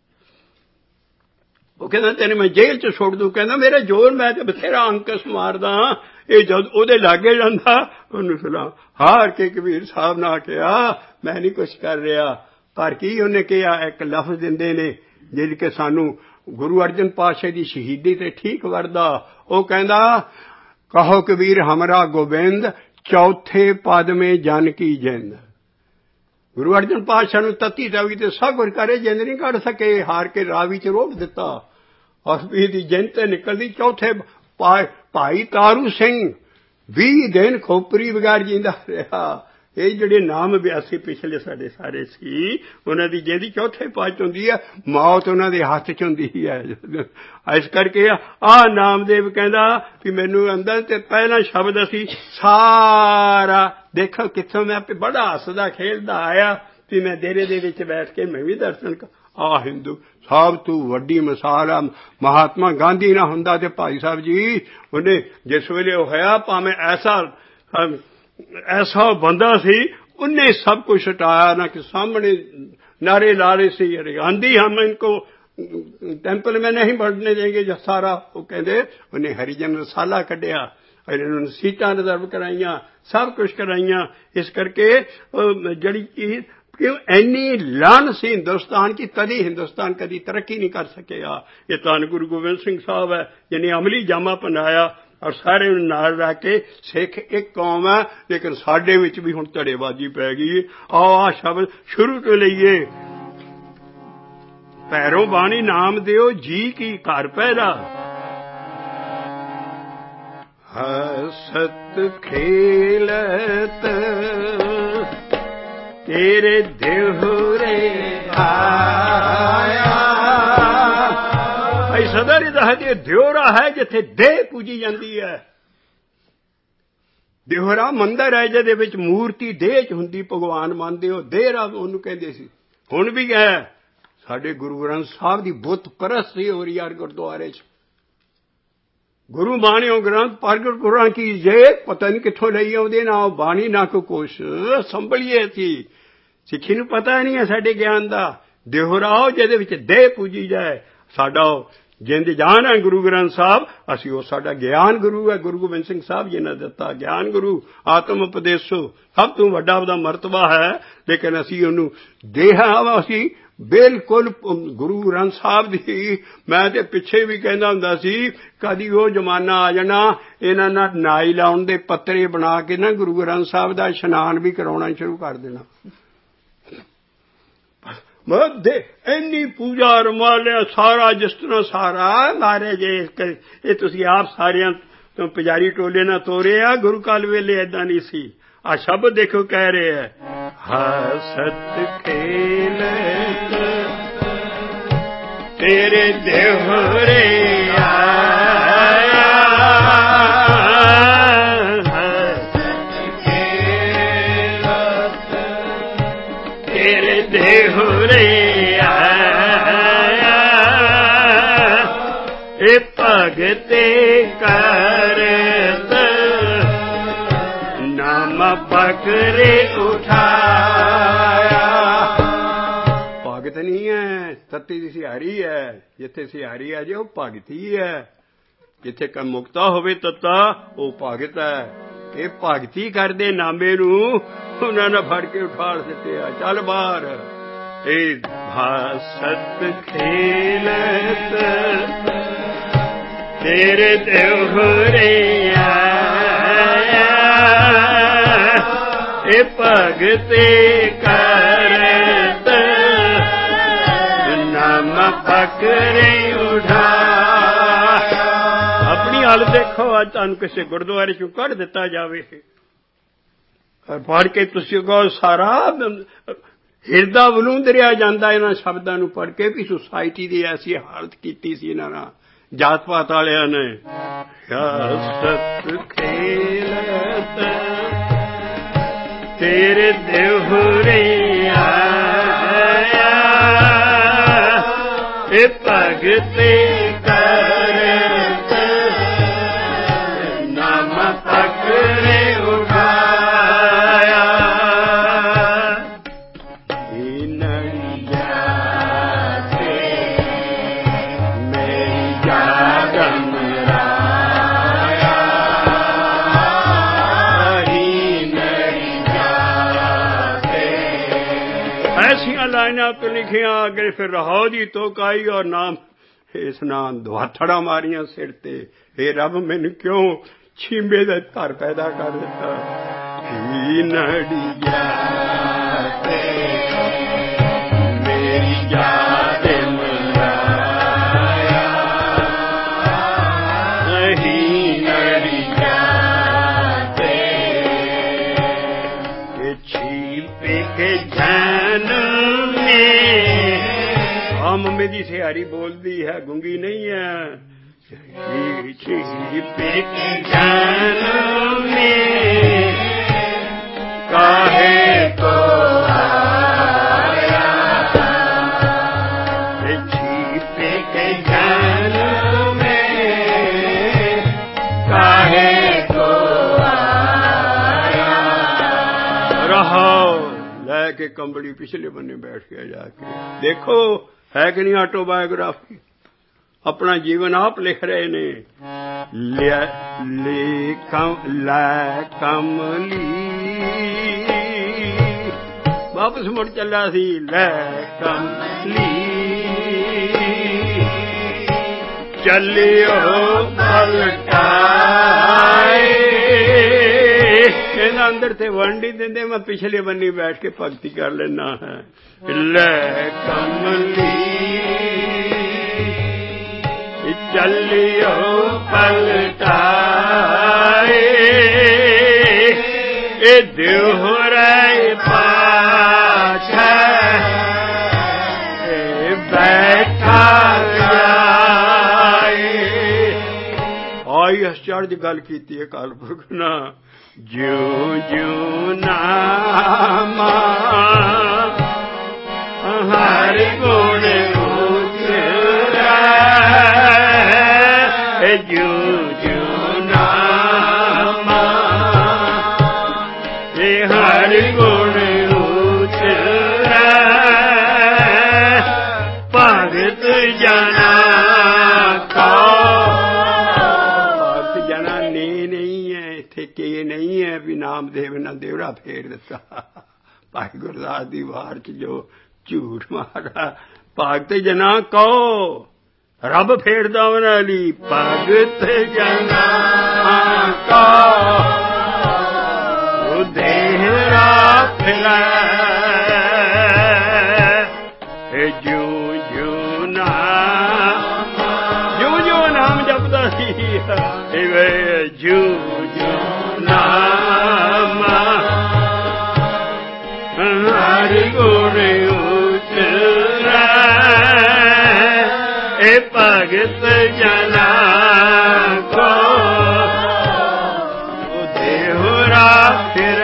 ਉਹ ਕਹਿੰਦਾ ਤੈਨੂੰ ਮੈਂ ਜੇਲ੍ਹ 'ਚ ਸੁੱਟ ਦੂੰ। ਕਹਿੰਦਾ ਮੇਰਾ ਜ਼ੋਰ ਮੈਂ ਤੇ ਬਥੇਰਾ ਅੰਕਸ ਮਾਰਦਾ। ਇਹ ਜਦ ਉਹਦੇ ਲਾਗੇ ਜਾਂਦਾ ਉਹਨੂੰ ਸਲਾਮ। ਹਾਰ ਕੇ ਕਬੀਰ ਸਾਹਿਬ ਨੇ ਕਿਹਾ ਮੈਂ ਨਹੀਂ ਕੁਛ ਕਰ ਰਿਹਾ। ਪਰ ਕੀ ਉਹਨੇ ਕਿਹਾ ਇੱਕ ਲਫ਼ਜ਼ ਦਿੰਦੇ ਨੇ ਜਿਹੜੇ ਕਿ ਸਾਨੂੰ ਗੁਰੂ ਅਰਜਨ ਪਾਤਸ਼ਾਹ ਦੀ ਸ਼ਹੀਦੀ ਤੇ ਠੀਕ ਵਰਦਾ। ਉਹ ਕਹਿੰਦਾ ਕਹੋ ਕਬੀਰ ਹਮਰਾ ਗੋਬਿੰਦ ਚੌਥੇ ਪਦ ਮੇਂ ਜਨ ਕੀ ਜਿੰਦ। ਗੁਰੂ ਅਰਜਨ ਪਾਤਸ਼ਾਹ ਨੂੰ ਤਤੀ ਰਾਵੀ ਤੇ ਸਭ ਕੁਝ ਕਰੇ ਜਿੰਦ ਨਹੀਂ ਕੱਢ ਸਕੇ। ਹਾਰ ਕੇ ਰਾਵੀ 'ਚ ਰੋਕ ਦਿੱਤਾ ਔਰ ਵੀ ਦੀ ਜਿੰਦ ਤੇ ਨਿਕਲਦੀ। ਚੌਥੇ ਭਾਈ ਤਾਰੂ ਸਿੰਘ ਵੀਹ ਦਿਨ ਖੋਪਰੀ ਬਗੈਰ ਜਿੰਦਾ ਰਿਹਾ। ਇਹ ਜਿਹੜੇ ਨਾਮ ਬਿਆਸੀ ਪਿਛਲੇ ਸਾਡੇ ਸਾਰੇ ਸੀ ਉਹਨਾਂ ਦੀ ਜਿਹਦੀ ਚੌਥੇ ਪਾਚ ਹੁੰਦੀ ਹੈ ਮੌਤ ਉਹਨਾਂ ਦੇ ਹੱਥ 'ਚ ਹੁੰਦੀ ਹੈ। ਇਸ ਕਰਕੇ ਆਹ ਨਾਮਦੇਵ ਕਹਿੰਦਾ ਵੀ ਮੈਨੂੰ ਅੰਦਰ ਤੇ ਪਹਿਲਾ ਸ਼ਬਦ ਅਸੀਂ ਸਾਰਾ ਦੇਖੋ ਕਿੱਥੋਂ ਮੈਂ ਬੜਾ ਹੱਸਦਾ ਖੇਡਦਾ ਆਇਆ ਵੀ ਮੈਂ ਡੇਰੇ ਦੇ ਵਿੱਚ ਬੈਠ ਕੇ ਮੈਂ ਵੀ ਦਰਸ਼ਨ ਆ ਹਿੰਦੂ ਸਭ ਤੋਂ ਵੱਡੀ ਮਿਸਾਲ ਆ। ਮਹਾਤਮਾ ਗਾਂਧੀ ਨਾ ਹੁੰਦਾ ਤੇ ਭਾਈ ਸਾਹਿਬ ਜੀ ਉਹਨੇ ਜਿਸ ਵੇਲੇ ਉਹ ਹੋਇਆ ਭਾਵੇਂ ਐਸਾ ਐਸਾ ਬੰਦਾ ਸੀ ਉਹਨੇ ਸਭ ਕੁਝ ਹਟਾਇਆ ਨਾ ਕਿ ਸਾਹਮਣੇ नारे ला रहे थे अरे गांधी हम इनको टेंपल में नहीं बढ़ने देंगे जो सारा वो कहते उन्हें हरिजन रसाला कढ़िया इन्होंने सीटां रिजर्व कराइया सब कुछ कराइया। इस करके जड़ी चीज क्यों इन्नी लान से हिंदुस्तान की तभी हिंदुस्तान कभी तरक्की नहीं कर सकेगा। ये धन गुरु गोबिंद सिंह साहब है जिन्हें अमली जामा पहनाया और सारे नाल रह के सिख एक कौम है लेकिन साडे विच भी हुण धड़ेबाजी पै गई। आओ आ शब्द शुरू तो लईए पैरों बाणी नाम दियो जी की घर पैदा हसत खेलत तेरे देहुरे आया। भाई सदा रिदा है दियोरा है जिथे देह पूजी जाती है। दिहोरा मंदिर है जिहदे विच मूर्ति देह च हुंदी भगवान मानदे हो देहरा ओनू कहंदे सी। हुण भी है साडे गुरु ग्रंथ साहब दी बुत परस्ती हो रही है गुरुद्वारे च। गुरु बाणियों ग्रंथ प्रगट गुरां की जे पता नहीं कित्थों लई आउंदे ना बाणी ना कोई कुछ संभलिए थी। सिक्खी नूं पता नहीं है साडे ज्ञान दा। दिहोराओ जिहदे विच देह पूजी जाए साडा जिंद जान है गुरु ग्रंथ साहब असीं वो साडा ज्ञान गुरु है गुरु गोबिंद सिंह साहब जी ने दिता ज्ञान गुरु आत्म उपदेशो सब तो वड्डा वड्डा मरतबा है लेकिन असीं उहनूं देह असीं बिल्कुल गुरु ग्रंथ साहब दी मैं ते पिछे भी कहंदा हुंदा सी कदी वो जमाना आ जाना इन्हां नाल नाई लाउण दे पत्तरे बना के ना गुरु ग्रंथ साहब दा इशनान भी कराउणा शुरू कर देना। मध्य इन्नी पूजा रमालिया सारा जिस तरह सारा मारे जे ये तुसी आप सारियां तो पुजारी टोले ना तोरे आ गुरु काल वेले ऐदा नहीं सी। आ शब्द देखो कह रहे हैं हसत खेल तेरे देवरे आया, तेरे देवरे आया, ए भगते करत नाम पकड़े उठाया। भगत नहीं है, तत्ती ਦੀ ਸਿਹਾਰੀ ਹੈ। ਜਿੱਥੇ ਸਿਹਾਰੀ ਆ ਜੇ ਉਹ ਭਗਤੀ ਹੈ। ਜਿੱਥੇ ਕ ਮੁਕਤਾ ਹੋਵੇ ਤੱਤਾ ਉਹ ਭਗਤ ਹੈ। ਇਹ ਭਗਤੀ ਕਰਦੇ ਨਾਮੇ ਨੂੰ ਉਹਨਾਂ ਨੇ ਫੜ ਕੇ ਉਠਾਲ ਦਿੱਤੇ। ਚੱਲ ਬਾਹਰ। ਇਹ ਭਾਸਤ ਖੇਲਤ ਤੇਰੇ ਦੇਵਰੇ ਆਇਆ, ਇਹ ਭਗਤੇ ਕਰਤ ਨਾਮ ਪਕੜੇ ਉਠਾਇਆ। ਆਪਣੀ ਹਾਲਤ ਦੇਖੋ। ਅੱਜ ਤੁਹਾਨੂੰ ਕਿਸੇ ਗੁਰਦੁਆਰੇ ਚੋਂ ਕੱਢ ਦਿੱਤਾ ਜਾਵੇ, ਪੜ੍ਹ ਕੇ ਤੁਸੀਂ ਕਹੋ ਸਾਰਾ ਹਿਰਦਾ ਵਲੂੰਦਰਿਆ ਜਾਂਦਾ ਇਹਨਾਂ ਸ਼ਬਦਾਂ ਨੂੰ ਪੜ੍ਹ ਕੇ ਵੀ ਸੁਸਾਇਟੀ ਦੀ ਐਸੀ ਹਾਲਤ ਕੀਤੀ ਸੀ ਇਹਨਾਂ ਨਾਲ ਜਾਤ ਪਾਤ ਵਾਲਿਆਂ ਨੇ। ਸਤ ਖੇਲਤ ਤੇਰੇ ਦੇਵਰੇ ਆਇਆ, ਇਹ ਭਗਤੇ ਕਰਤ ਨਾਮ ਪਕੜੇ ਉਠਾਇਆ। ਨੜੀਆ ਤੇ ਮੇਰੀ ਜਾਗਮ ਰਾਇਆ, ऐसियां लाइना तो लिखिया अगे फिर रहो जी तो काई और नाम इस नाम दुहाथड़ा मारिया सिर ते। हे रब मैनू क्यों छींबे दा घर पैदा कर दिता। नड़िया ते मेरी याद मराया, नड़िया ते छींपे के जान मम्मी दी सिहारी बोलती है, गूंगी नहीं है। काहे तो आया, छिपे के जान में काहे तो आया। रहो लेके कंबली पिछले बन्ने बैठ गया जाके। देखो है कि नहीं ऑटोबायोग्राफी। अपना जीवन आप लिख रहे ने। ले, ले कम लै कमली वापस मुड़ चला सी। लै कमली चलियो पलटाए। कहना अंदर से वंडी देंदे मैं पिछले बन्नी बैठ के भगती कर लेना है। ले कमली चलियो पलटाए, ए दोहराए पाछे बैठा जाए। आई आश्चर्य गल की अकाल पुरख ना। ज्यों ज्यों नामा हर गुण उतरै, ज्यों ज्यों नामा हर गुण उतरै। भगत जना को भगत जना ने नहीं है इत्थे के नहीं है भी नामदेव ना देवड़ा फेर दिता। भाई गुरदास दी वार च जो झूठ मारा। भगत जना कहो रब फेरदा उन्हां दी। भगत जना कहो देहरा फिरै, ज्यों ज्यों नाम ज्यों ज्यों नाम जपदा सी। ज्यों ज्यों नाम हर गुण उतरै, भगत जना को देहुरा फिर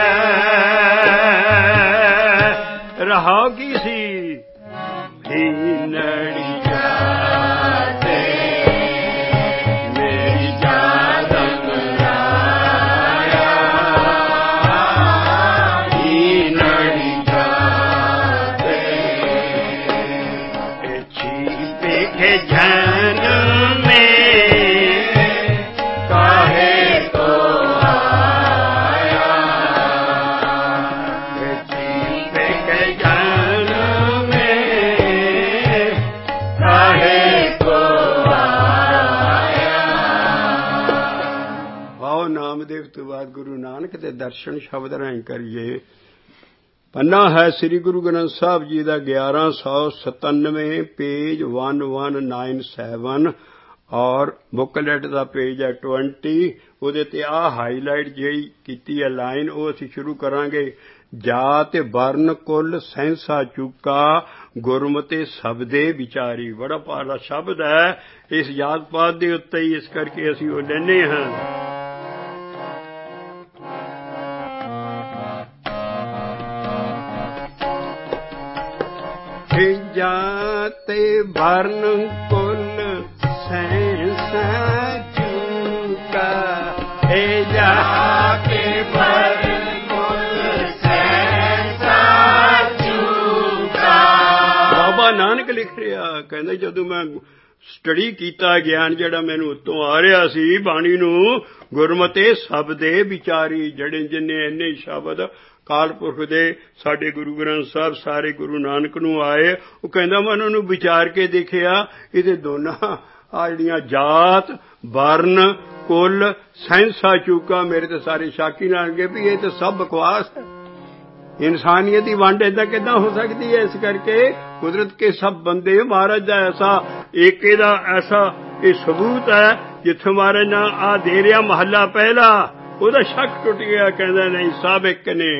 रहा किसी भीनड़ी जाते मेरी जादम राया भीनड़ी जाते छिपे के जन में काहे को आया छिपे के जन नामदेव तो बाद गुरु नानक दे दर्शन शब्द राਹੀਂ करिए। पन्ना है श्री गुरु ग्रंथ साहब जी का ग्यारह सौ सतानवे page one one nine seven और बुकलेट का पेज है ट्वेंटी। ਉਹਦੇ ਤੇ आ हाईलाइट ਜਿਹੜੀ ਕੀਤੀ है लाइन ਉਹ ਅਸੀਂ शुरू करांगे। जात वर्ण कुल सहसा चूका गुरमते सबदे विचारी। बड़ा भारा शब्द है इस जात पात के उत्ते ही, इस करके ਅਸੀਂ ਉਹ ਲੈਨੇ ਹਾਂ। जाते वर्ण कुल सहसा चूका हे जाते वर्ण कुल सहसा चूका। बाबा नानक लिख ਰਿਹਾ ਕਹਿੰਦੇ ਜਦੋਂ ਮੈਂ ਸਟੱਡੀ ਕੀਤਾ ਗਿਆਨ ਜਿਹੜਾ ਮੈਨੂੰ ਉੱਤੋਂ ਆ ਰਿਹਾ ਸੀ ਬਾਣੀ ਨੂੰ, ਗੁਰਮਤੇ ਸਭ ਦੇ ਵਿਚਾਰੀ ਜਿਹੜੇ ਜਿੰਨੇ ਇੰਨੇ ਸ਼ਬਦ ਕਾਲ ਪੁਰਖ ਦੇ ਸਾਡੇ ਗੁਰੂ ਗ੍ਰੰਥ ਸਾਹਿਬ ਸਾਰੇ ਗੁਰੂ ਨਾਨਕ ਨੂੰ ਆਏ, ਉਹ ਕਹਿੰਦਾ ਮੈਂ ਉਹਨਾਂ ਨੂੰ ਵਿਚਾਰ ਕੇ ਦੇਖਿਆ ਇਹਦੇ ਦੋਨਾਂ ਆ ਜਿਹੜੀਆਂ ਜਾਤ ਵਰਨ ਕੁਲ ਸਹਿੰਸਾ ਚੂਕਾ ਮੇਰੇ ਤੇ ਸਾਰੇ ਸ਼ਾਕੀ ਲਾਣਗੇ ਵੀ ਇਹ ਤਾਂ ਸਭ ਬਕਵਾਸ ਹੈ। ਇਨਸਾਨੀਅਤ ਦੀ ਵੰਡ ਏਦਾਂ ਕਿੱਦਾਂ ਹੋ ਸਕਦੀ ਹੈ। ਇਸ ਕਰਕੇ ਕੁਦਰਤ ਕੇ ਸਭ ਬੰਦੇ ਮਹਾਰਾਜ ਦਾ ਐਸਾ ਏਕੇ ਦਾ ਐਸਾ ਇਹ ਸਬੂਤ ਹੈ ਜਿੱਥੇ ਮਹਾਰਾਜ ਨਾ ਆ ਦੇ ਰਿਹਾ ਮਹੱਲਾ ਪਹਿਲਾ ਉਹਦਾ ਸ਼ੱਕ ਟੁੱਟ ਗਿਆ। ਕਹਿੰਦਾ ਨਹੀਂ ਸਭ ਇੱਕ ਨੇ।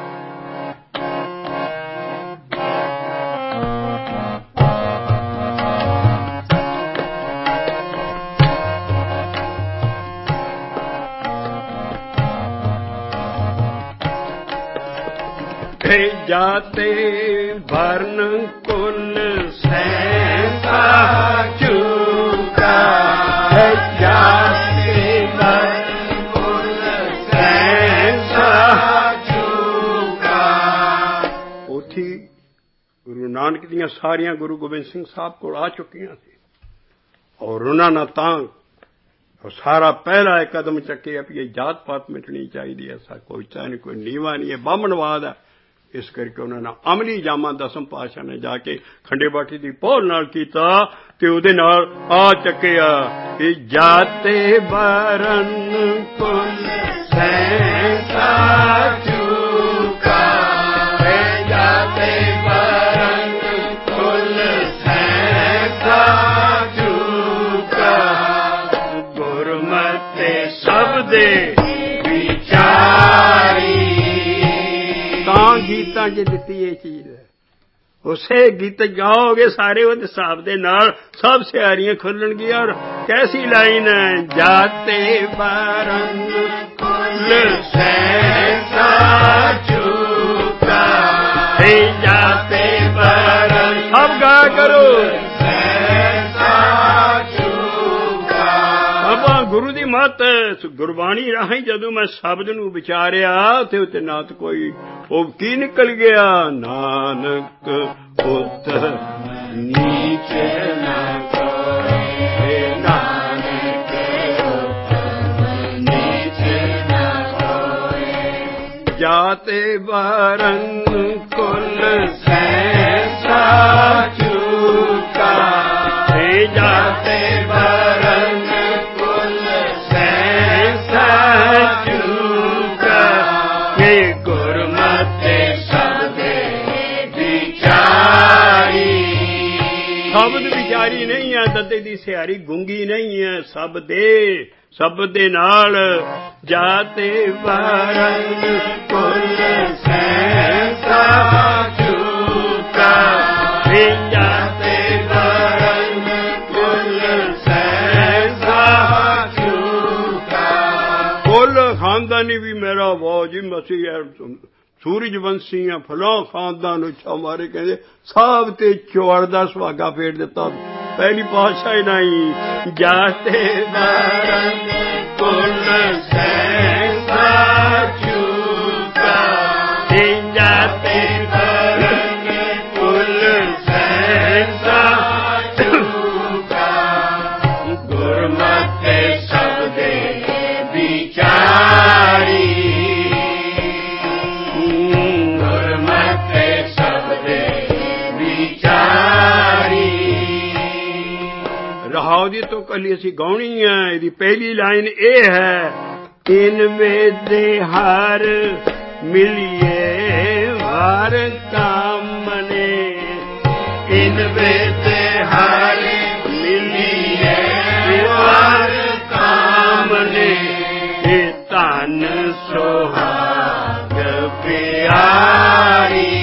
जाते वर्ण कुल सहसा चूका जाते वर्ण कुल सहसा चूका। उठी गुरु नानक ਦੀਆਂ ਸਾਰੀਆਂ ਗੁਰੂ ਗੋਬਿੰਦ ਸਿੰਘ ਸਾਹਿਬ ਕੋਲ ਆ ਚੁੱਕੀਆਂ ਸੀ ਔਰ ਉਹਨਾਂ ਨੇ ਤਾਂ ਸਾਰਾ ਪਹਿਲਾ ਇੱਕ ਕਦਮ ਚੱਕਿਆ ਵੀ ਇਹ ਜਾਤ ਪਾਤ ਮਿਟਣੀ ਚਾਹੀਦੀ ਹੈ। ਐਸਾ ਕੋਈ ਚਾਹ ਨਹੀਂ, ਕੋਈ ਨੀਵਾ ਨਹੀਂ, ਇਹ ਬਾਹਮਣਵਾਦ ਹੈ। ਇਸ ਕਰਕੇ ਉਹਨਾਂ ਨੇ ਅਮਲੀ ਜਾਮਾ ਦਸਮ ਪਾਤਸ਼ਾਹ ਨੇ ਜਾ ਕੇ ਖੰਡੇ ਬਾਟੀ ਦੀ ਪਹੁਲ ਨਾਲ ਕੀਤਾ ਤੇ ਉਹਦੇ ਨਾਲ ਆ ਚੱਕਿਆ ਇਹ ਜਾਤੇ ਵਰਨ ਕੁਲ ਸਹਿਸਾ ਚੂਕਾ ਇਹ ਜਾਤੇ ਵਰਨ ਕੁਲ ਸਹਿਸਾ ਚੂਕਾ ਗੁਰਮਤਿ ਸਬਦੇ ਵਿਚਾਰੀ। ਤਾਂ ਗੀਤਾਂ 'ਚ ਦਿੱਤੀ ਇਹ ਚੀਜ਼ ਹੈ। ਉਸੇ ਗੀਤ ਗਾਓਗੇ ਸਾਰੇ ਉਹਦੇ ਹਿਸਾਬ ਦੇ ਨਾਲ ਸਭ ਸਿਆਰੀਆਂ ਖੁੱਲਣਗੀਆਂ। ਔਰ ਕੈਸੀ ਲਾਈਨ ਹੈ ਜਾਤੇ ਵਰਨ ਕੁਲ ਸਹਿਸਾ ਚੂਕਾ हे जाते वरण ਸਭ ਗਾ ਕਰੋ गुरु दी मत गुरबाणी राही जदों मैं शब्द नूं विचारिया ते उत्ते नात कोई ओ की निकल गया नानक पुत नीच न कोई नानक पुत नीच न कोई जाते वरण कुल सहसा चूका हे जाते वरण शब्द विचारी नहीं है दद्दे दी सियारी गूंगी नहीं है सब दे सब दे नाल जाते वरण कुल सहसा चूका हे जाते वरण कुल फुल खानदानी भी मेरा वाह जी मसीह है सूरज वंशी है फलां खानदान उच्छा मारे कहते सब ते चौड़ दा सुहागा फेर दिता पहली पातशाही नहीं जाते बारंग कुल सहसा चूका जाते बारंग कुल सहसा चूका गुरमते सब दे बिचारी रहाओ दी तो कली असी गाउणी है इहदी पहली लाइन ये है इन वेदे हर मिलिए हर कामने इन वेदे हर मिलिए हर कामने धन सुहाग प्यारी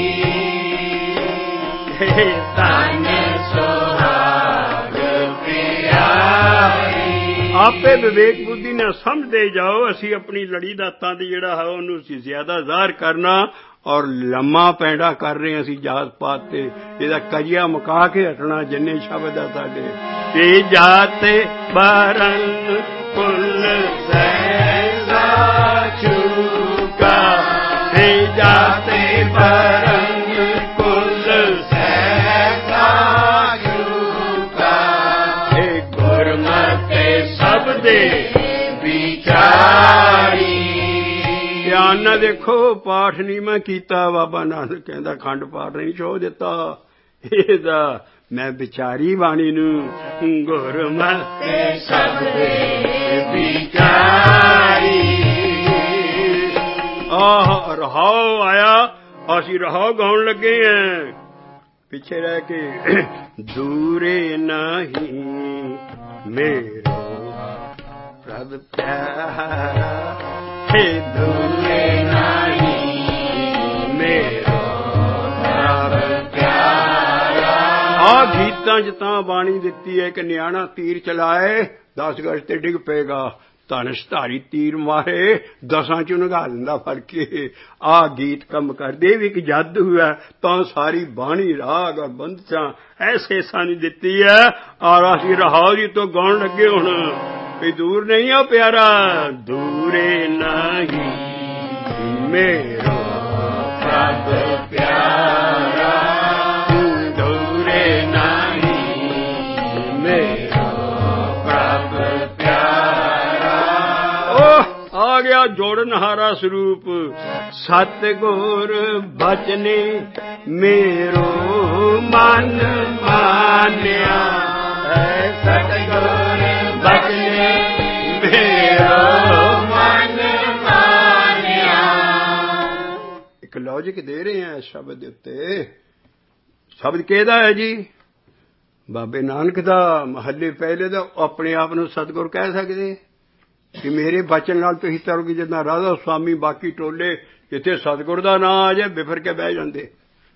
धन आपे विवेक बुद्धि ने समझते जाओ असी अपनी लड़ी दा तंद जिहड़ा है उहनूं असी ज्यादा ज़ाहिर करना और लम्मा पैंडा कर रहे असी जात पात ते इहदा कजिया मुका के हटना जिन्ने शब्द आ साडे ये जाते बारन कुल सहसा चूका हे जाते बारन कुल सहसा चूका हे गुरमते सब दे बिचारी ध्यान ना देखो पाठ नहीं मैं कीता बाबा नानक कहंदा खंड पाठ नहीं छो दिता ਇਹਦਾ मैं बिचारी बाणी नूं गुरमते सब दे बिचारी आह रहाओ आया असी रहाओ गाउण लगे हैं पिछे रह के दूरे नहीं मेरो प्रभ प्यारा हे दूरे नहीं मेरो प्रभ प्यारा आ गीतां च तां बाणी दित्ती है कि नियाणा तीर चलाए दस गज ते डिग पेगा धन सधारी तीर मारे दसां चों नगा दिंदा फड़ के आ गीत कम करदे भी एक जादू है तां सारी बाणी राग और बंदिशां ऐसे सानू दित्ती है और असीं रहाओ जी तो गाउण लगे हुण भी दूर नहीं हो प्यारा दूरे नहीं मेरो प्रभ प्यारा दूरे नहीं मेरो प्रभ प्यारा ओह आ गया जोड़नहारा स्वरूप सतगुर बचने मेरो मन मान्या सतगुर बचने मेरो मन मान्या एक लॉजिक दे रहे हैं शब्द उत्ते शब्द किहदा है जी बाबे नानक दा महल्ले पहले दा अपने आप नूं सतगुर कह सकदे कि मेरे बचन नाल तुसीं तरोगे जिद्दां राधा स्वामी बाकी टोले जिथे सतगुर दा नां आ जाए बिफर के बह जांदे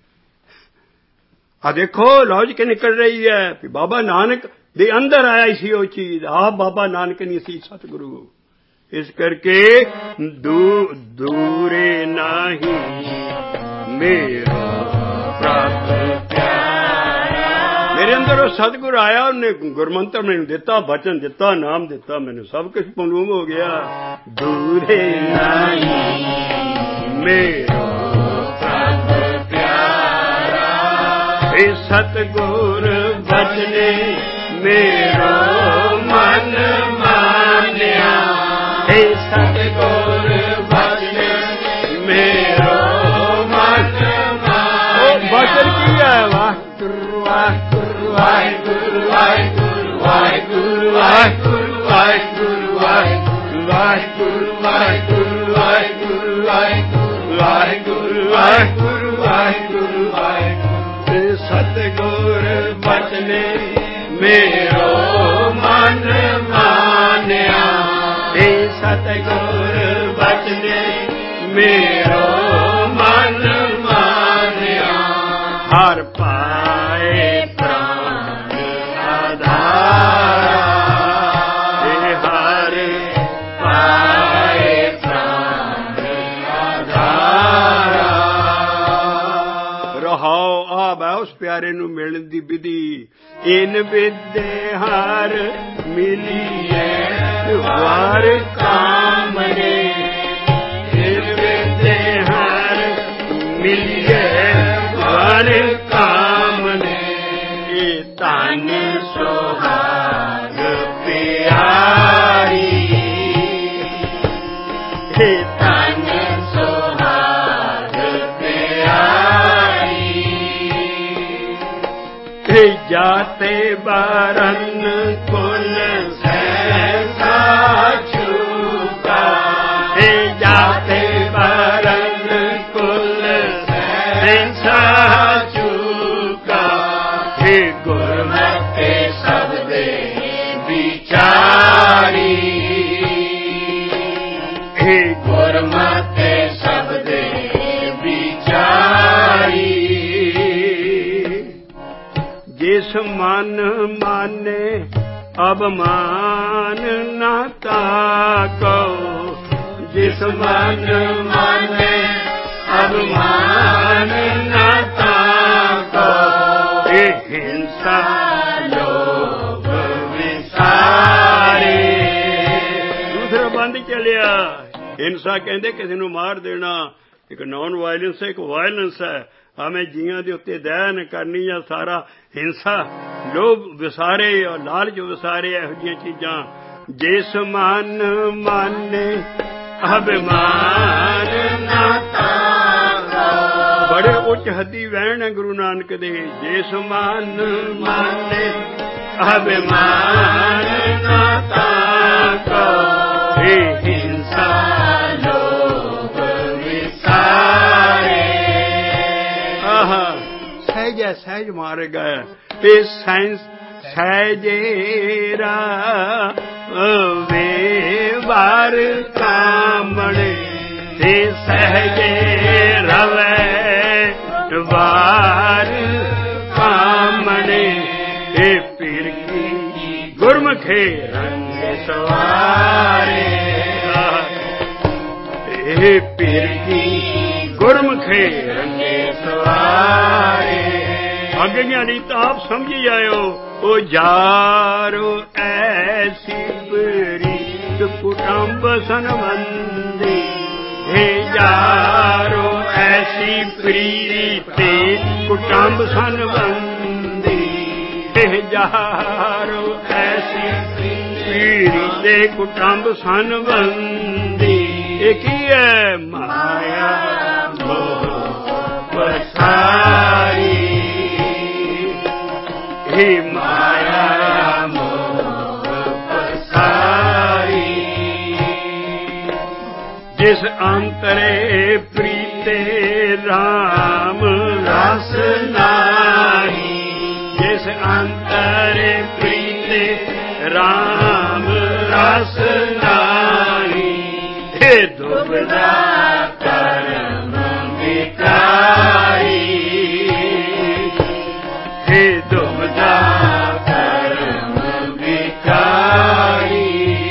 आ देखो लॉजिक निकल रही है कि बाबा नानक दे अंदर आया इसी वो चीज आप बाबा नानक नहीं सी सतगुरु इस करके दू, दूरे नहीं मेरो प्रभ प्यारा मेरे अंदर वो सतगुरु आया उन्हें गुरमंत्र मैंने दिता वचन दिता नाम दिता मैंने सब कुछ मालूम हो गया दूरे नहीं मेरो प्रभ प्यारा हे सतगुर बचने मेरो मन मान्या हे सतगुर बचने मेरो मन मान्या बचन किया वाह गुरु वाह गुरु वाह गुरु वाह गुरु वाह गुरु वाह गुरु वाह गुरु वाह गुरु वाह गुरु वाह गुरु वाह गुरु वाह गुरु वाह गुरु वाह गुरु वाह सतगुर बचने मेरो मन मान्या हे सतगुर बचने मेरो मन मान्या हर पाए प्राण आधारा हे हर पाए उस प्यारे नूं मिलण दी विधि। इन विद्य हार मिलिए वार कामने, इन विद्य हार मिलिए वार कामने। ये धन सुहाग प्यारी, हे धन सुहाग प्यारी। हे जाते बरन कुल सहसा चूका, हे जाते बरन कुल सहसा चूका। हे गुरमते सबदे विचारी, हे गुरमते सबदे विचारी। जिस मन माने अभिमान न ताको, जिस मन माने अभिमान न ताको। ये हिंसा लोभ विसारे। दूसरा बंद चलिया। हिंसा कहते किसी नूं मार देना एक नॉन वायलेंस है, एक वायलेंस है। हमें जियां दे उत्ते दया न करनी या सारा हिंसा लोभ विसारे और लालच विसारे इहो जिहियां चीजां। जिस मन माने अभिमान न ताको। बड़े उच्च हदी वहण है गुरु नानक दे। जिस मन माने अभिमान न ताको। हे हिंसा लोभ विसारे। आहा सहज सहज मार गए। ये साइंस सहजेरा वे वार कामणे। हे सहजे रवे वार कामणे। हे पीर की गुरमुखे रंग सवारे। हे पीर की गुरमुखे रंग सवारे। अग्गियां रीत आप समझी जायो। ओ जारो ऐसी प्रीत कुटुंब संबंधी। हे जारो ऐसी प्रीत कुटुंब संबंधी। हे जारो ऐसी प्रीत कुटुंब संबंधी। एक ही है माया मोह पसारी। हे माया मोह पसारी। जिस अंतरे प्रीते राम रस नाही। जिस अंतरे प्रीते राम रस नाही। हे दुबदा कर्म विकारी। हे दुबदा कर्म विकारी।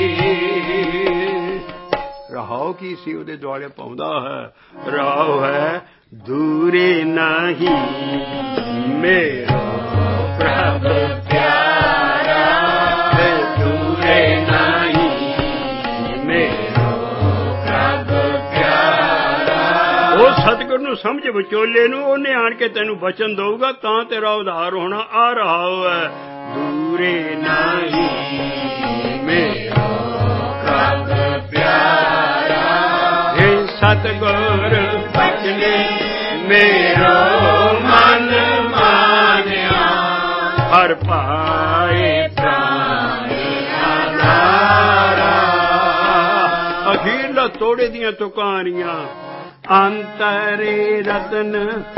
रहाओ की सी उहदे दुआले पाउंदा है। रहाओ है दूरे नहीं मेरो प्रभ प्यारा। है दूरे नहीं मेरो प्रभ प्यारा। वो सतगुर नूं समझ विचोले नूं उहने आण के तैनूं बचन दऊगा तां तेरा उद्धार होना। आ रहा है दूरे नहीं मेरो प्रभ प्यारा। हे सतगुर बचने मेरो मन मानिया। हर पाए प्राण आधारा। अखीरला तोड़े दियां तुकारियां। अंतरे रतन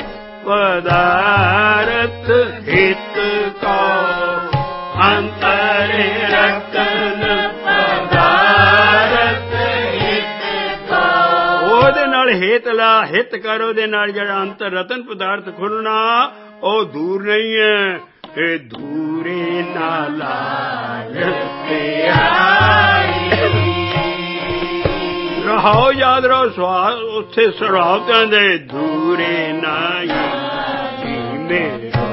पदारथ हित को। अंतरे रतन पदारथ हित को। ओदे नाल हित ला हित कर। ओदे नाल जिहड़ा अंतर रतन पदार्थ खुलना ओ दूर नहीं है। ए दूरे ना लाल प्यारी। रहाओ याद रहो स्वाद उत्थे सराव कहंदे दूरे नहीं मेरो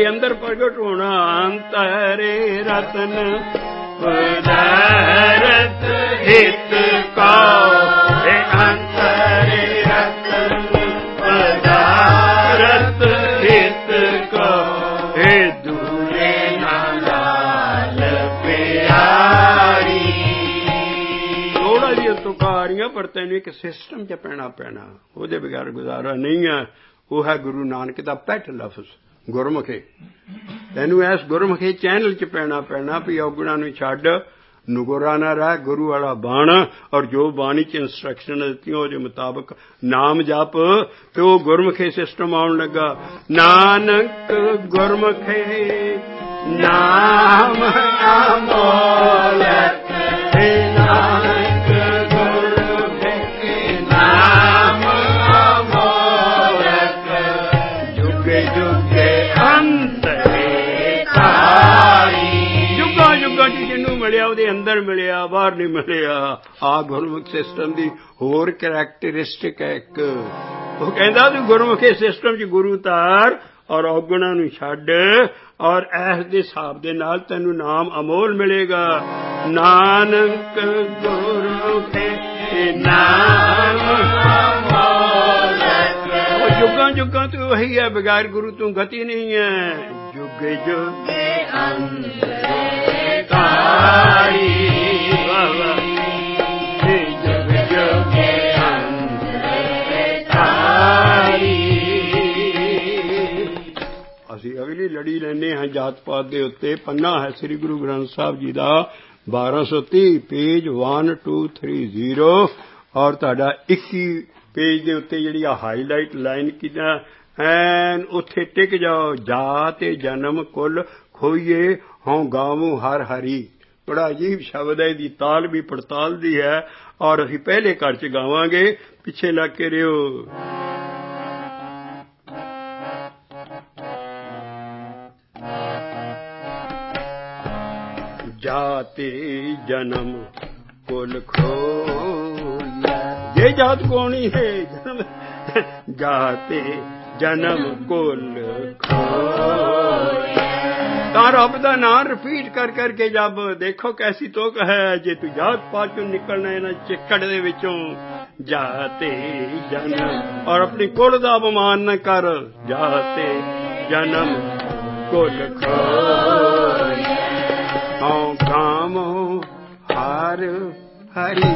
ਤੁਹਾਡੇ ਅੰਦਰ ਪ੍ਰਗਟ ਹੋਣਾ। ਅੰਤਰੇ ਰਤਨ ਪਦਾਰਥ ਹਿਤ ਕਉ, ਅੰਤਰੇ ਰਤਨ ਪਦਾਰਥ ਹਿਤ ਕਉ, ਹੇ ਦੂਰੇ ਨਾਲ ਪਿਆਰੀ। ਥੋੜਾ ਜਿਹਾ ਤੁਕਾਰੀਆਂ, ਪਰ ਤੈਨੂੰ ਇੱਕ ਸਿਸਟਮ 'ਚ ਪੈਣਾ ਪੈਣਾ, ਉਹਦੇ ਬਗੈਰ ਗੁਜ਼ਾਰਾ ਨਹੀਂ ਹੈ। ਉਹ ਹੈ ਗੁਰੂ ਨਾਨਕ ਦਾ ਪੈਟ ਲਫ਼ਜ਼ ਗੁਰਮੁਖੇ। ਤੈਨੂੰ ਇਸ ਗੁਰਮੁਖੇ ਚੈਨਲ 'ਚ ਪੈਣਾ ਪੈਣਾ ਵੀ ਔਗੁਣਾਂ ਨੂੰ ਛੱਡ, ਨੁਗਰਾ ਨਾ ਰਹਿ, ਗੁਰੂ ਵਾਲਾ ਬਣ। ਔਰ ਜੋ ਬਾਣੀ 'ਚ ਇੰਸਟਰਕਸ਼ਨ ਦਿੱਤੀਆਂ ਉਹਦੇ ਮੁਤਾਬਕ ਨਾਮ ਜਪ, ਤੇ ਉਹ ਗੁਰਮੁਖੇ ਸਿਸਟਮ ਆਉਣ ਲੱਗਾ। ਨਾਨਕ ਗੁਰਮੁਖੇ ਨਾਮ ਅਮੋਲਕ, ਹੇ ਨਾਨਕ ਗੁਰਮੁਖੇ ਨਾਮ ਅਮੋਲਕ, ਜੁਗੇ ਜੁਗੇ ਅੰਤਰੇ ਧਾਰੀ। ਜੁਗਾਂ ਜੁਗਾਂ 'ਚ ਜਿਹਨੂੰ ਮਿਲਿਆ ਉਹਦੇ ਅੰਦਰ ਮਿਲਿਆ, ਬਾਹਰ ਨਹੀਂ ਮਿਲਿਆ। ਆਹ ਗੁਰਮੁਖ ਸਿਸਟਮ ਦੀ ਹੋਰ ਕਰੈਕਟਰਿਸਟਿਕ ਹੈ ਇੱਕ। ਉਹ ਕਹਿੰਦਾ ਤੂੰ ਗੁਰਮੁਖੀ ਸਿਸਟਮ 'ਚ ਗੁਰੂ ਧਾਰ ਔਰ ਔਗੁਣਾਂ ਨੂੰ ਛੱਡ, ਔਰ ਇਸ ਦੇ ਹਿਸਾਬ ਦੇ ਨਾਲ ਤੈਨੂੰ ਨਾਮ ਅਮੋਲ ਮਿਲੇਗਾ। ਨਾਨਕ ਗੁਰਮੁਖੇ ਨਾਮ ਅਮੋਲਕ, ਉਹ ਜੁਗਾਂ ਜੁਗਾਂ ਤੋਂ ਵਹੀ ਹੈ, ਬਗੈਰ ਗੁਰੂ ਤੋਂ ਗਤੀ ਨਹੀਂ ਹੈ। ਜੁਗੇ ਜੁਗੇ ਅੰਤਰੇ ਧਾਰੀ, ਵਾਹ ਵਾਹ, ਜੁਗੇ ਜੁਗੇ ਅੰਤਰੇ ਧਾਰੀ। ਅਸੀਂ ਅਗਲੀ ਲੜੀ ਲੈਂਦੇ ਹਾਂ ਜਾਤ ਪਾਤ ਦੇ ਉੱਤੇ। ਪੰਨਾ ਹੈ ਸ੍ਰੀ ਗੁਰੂ ਗ੍ਰੰਥ ਸਾਹਿਬ ਜੀ ਦਾ ਬਾਰਾਂ ਸੌ ਤੀਹ, page one two three zero. ਔਰ ਤੁਹਾਡਾ ਇੱਕੀ ਪੇਜ ਦੇ ਉੱਤੇ ਜਿਹੜੀ ਆ ਹਾਈਲਾਈਟ ਲਾਈਨ ਕੀਤਾ, ਐਨ ਉੱਥੇ ਟਿਕ ਜਾਓ। ਜਾਤ ਜਨਮ ਕੁਲ ਖੋਈਏ, ਹੋਂ ਗਾਵੂੰ ਹਰ ਹਰੀ। ਬੜਾ ਅਜੀਬ ਸ਼ਬਦ ਹੈ, ਇਹਦੀ ਤਾਲ ਵੀ ਪੜਤਾਲ ਦੀ ਹੈ। ਔਰ ਅਸੀਂ ਪਹਿਲੇ ਘਰ 'ਚ ਗਾਵਾਂਗੇ, ਪਿੱਛੇ ਲੱਗ ਕੇ ਰਿਓ। जाते जन्म कुल खोया, ये जात कौनी है जन्म, जाते जन्म कुल खोया। ਤਾਂ ਰੱਬ ਦਾ ਨਾਮ ਰਿਪੀਟ ਕਰ ਕਰਕੇ ਜਬ ਦੇਖੋ ਕੈਸੀ ਤੋਕ ਹੈ। ਜੇ ਤੂੰ ਜਾਤ ਪਾਤ ਚੋਂ ਨਿਕਲਣਾ ਇਹਨਾਂ ਚਿੱਕੜ ਦੇ ਵਿੱਚੋਂ, ਜਾਤੇ ਜਨਮ, ਔਰ ਆਪਣੀ ਕੁਲ ਦਾ ਅਪਮਾਨ ਨਾ ਕਰ। ਜਾਤੇ ਜਨਮ ਕੁਲ ਖੋਇਆ, ਹਉ ਗਾਵੋ ਹਰ ਹਰੀ।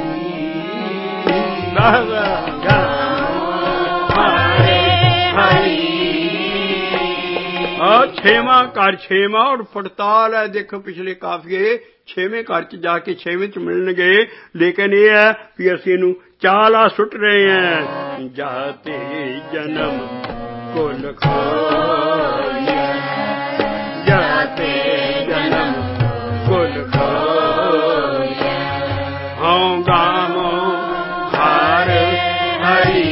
ਛੇਵਾਂ ਘਰ ਛੇਵਾਂ ਔਰ ਪੜਤਾਲ ਹੈ। ਦੇਖੋ ਪਿਛਲੇ ਕਾਫੀਏ ਛੇਵੇਂ ਘਰ 'ਚ ਜਾ ਕੇ ਛੇਵੇਂ 'ਚ ਮਿਲਣਗੇ, ਲੇਕਿਨ ਇਹ ਹੈ ਵੀ ਅਸੀਂ ਇਹਨੂੰ ਚਾਲਾ ਸੁੱਟ ਰਹੇ ਹਾਂ। ਜਾਤੇ ਜਨਮ ਕੁਲ ਖੋਇਆ, ਜਾਤੇ ਜਨਮ ਕੁਲ ਖੋਇਆ, ਹਉ ਗਾਵੋ ਹਰ ਹਰੀ।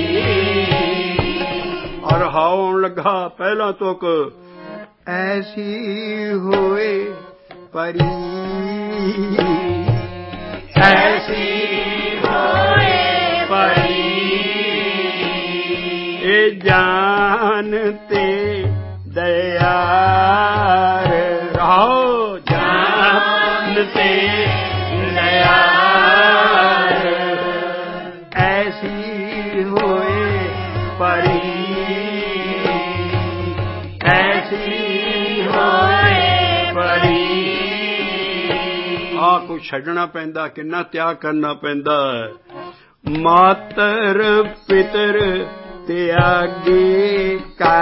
ਔਰ ਹਾਉਣ ਲੱਗਾ ਪਹਿਲਾਂ ਤੁਕ, ਐਸੀ ਹੋਏ ਪਰੀ, ਐਸੀ ਹੋਏ ਪਰੀ। ਇਹ ਜਾਨ ਤੇ ਦਇਆਰ ਰਹੋ, ਜਾਨ ਤੇ ਦਇਆਰ। ਐਸੀ ਹੋਏ ਪਰੀ, ਆਹ ਕੁਛ ਛੱਡਣਾ ਪੈਂਦਾ, ਕਿੰਨਾ ਤਿਆਗ ਕਰਨਾ ਪੈਂਦਾ। ਮਾਤਰ ਪਿਤਰ ਤਿਆਗੇ ਕਾ,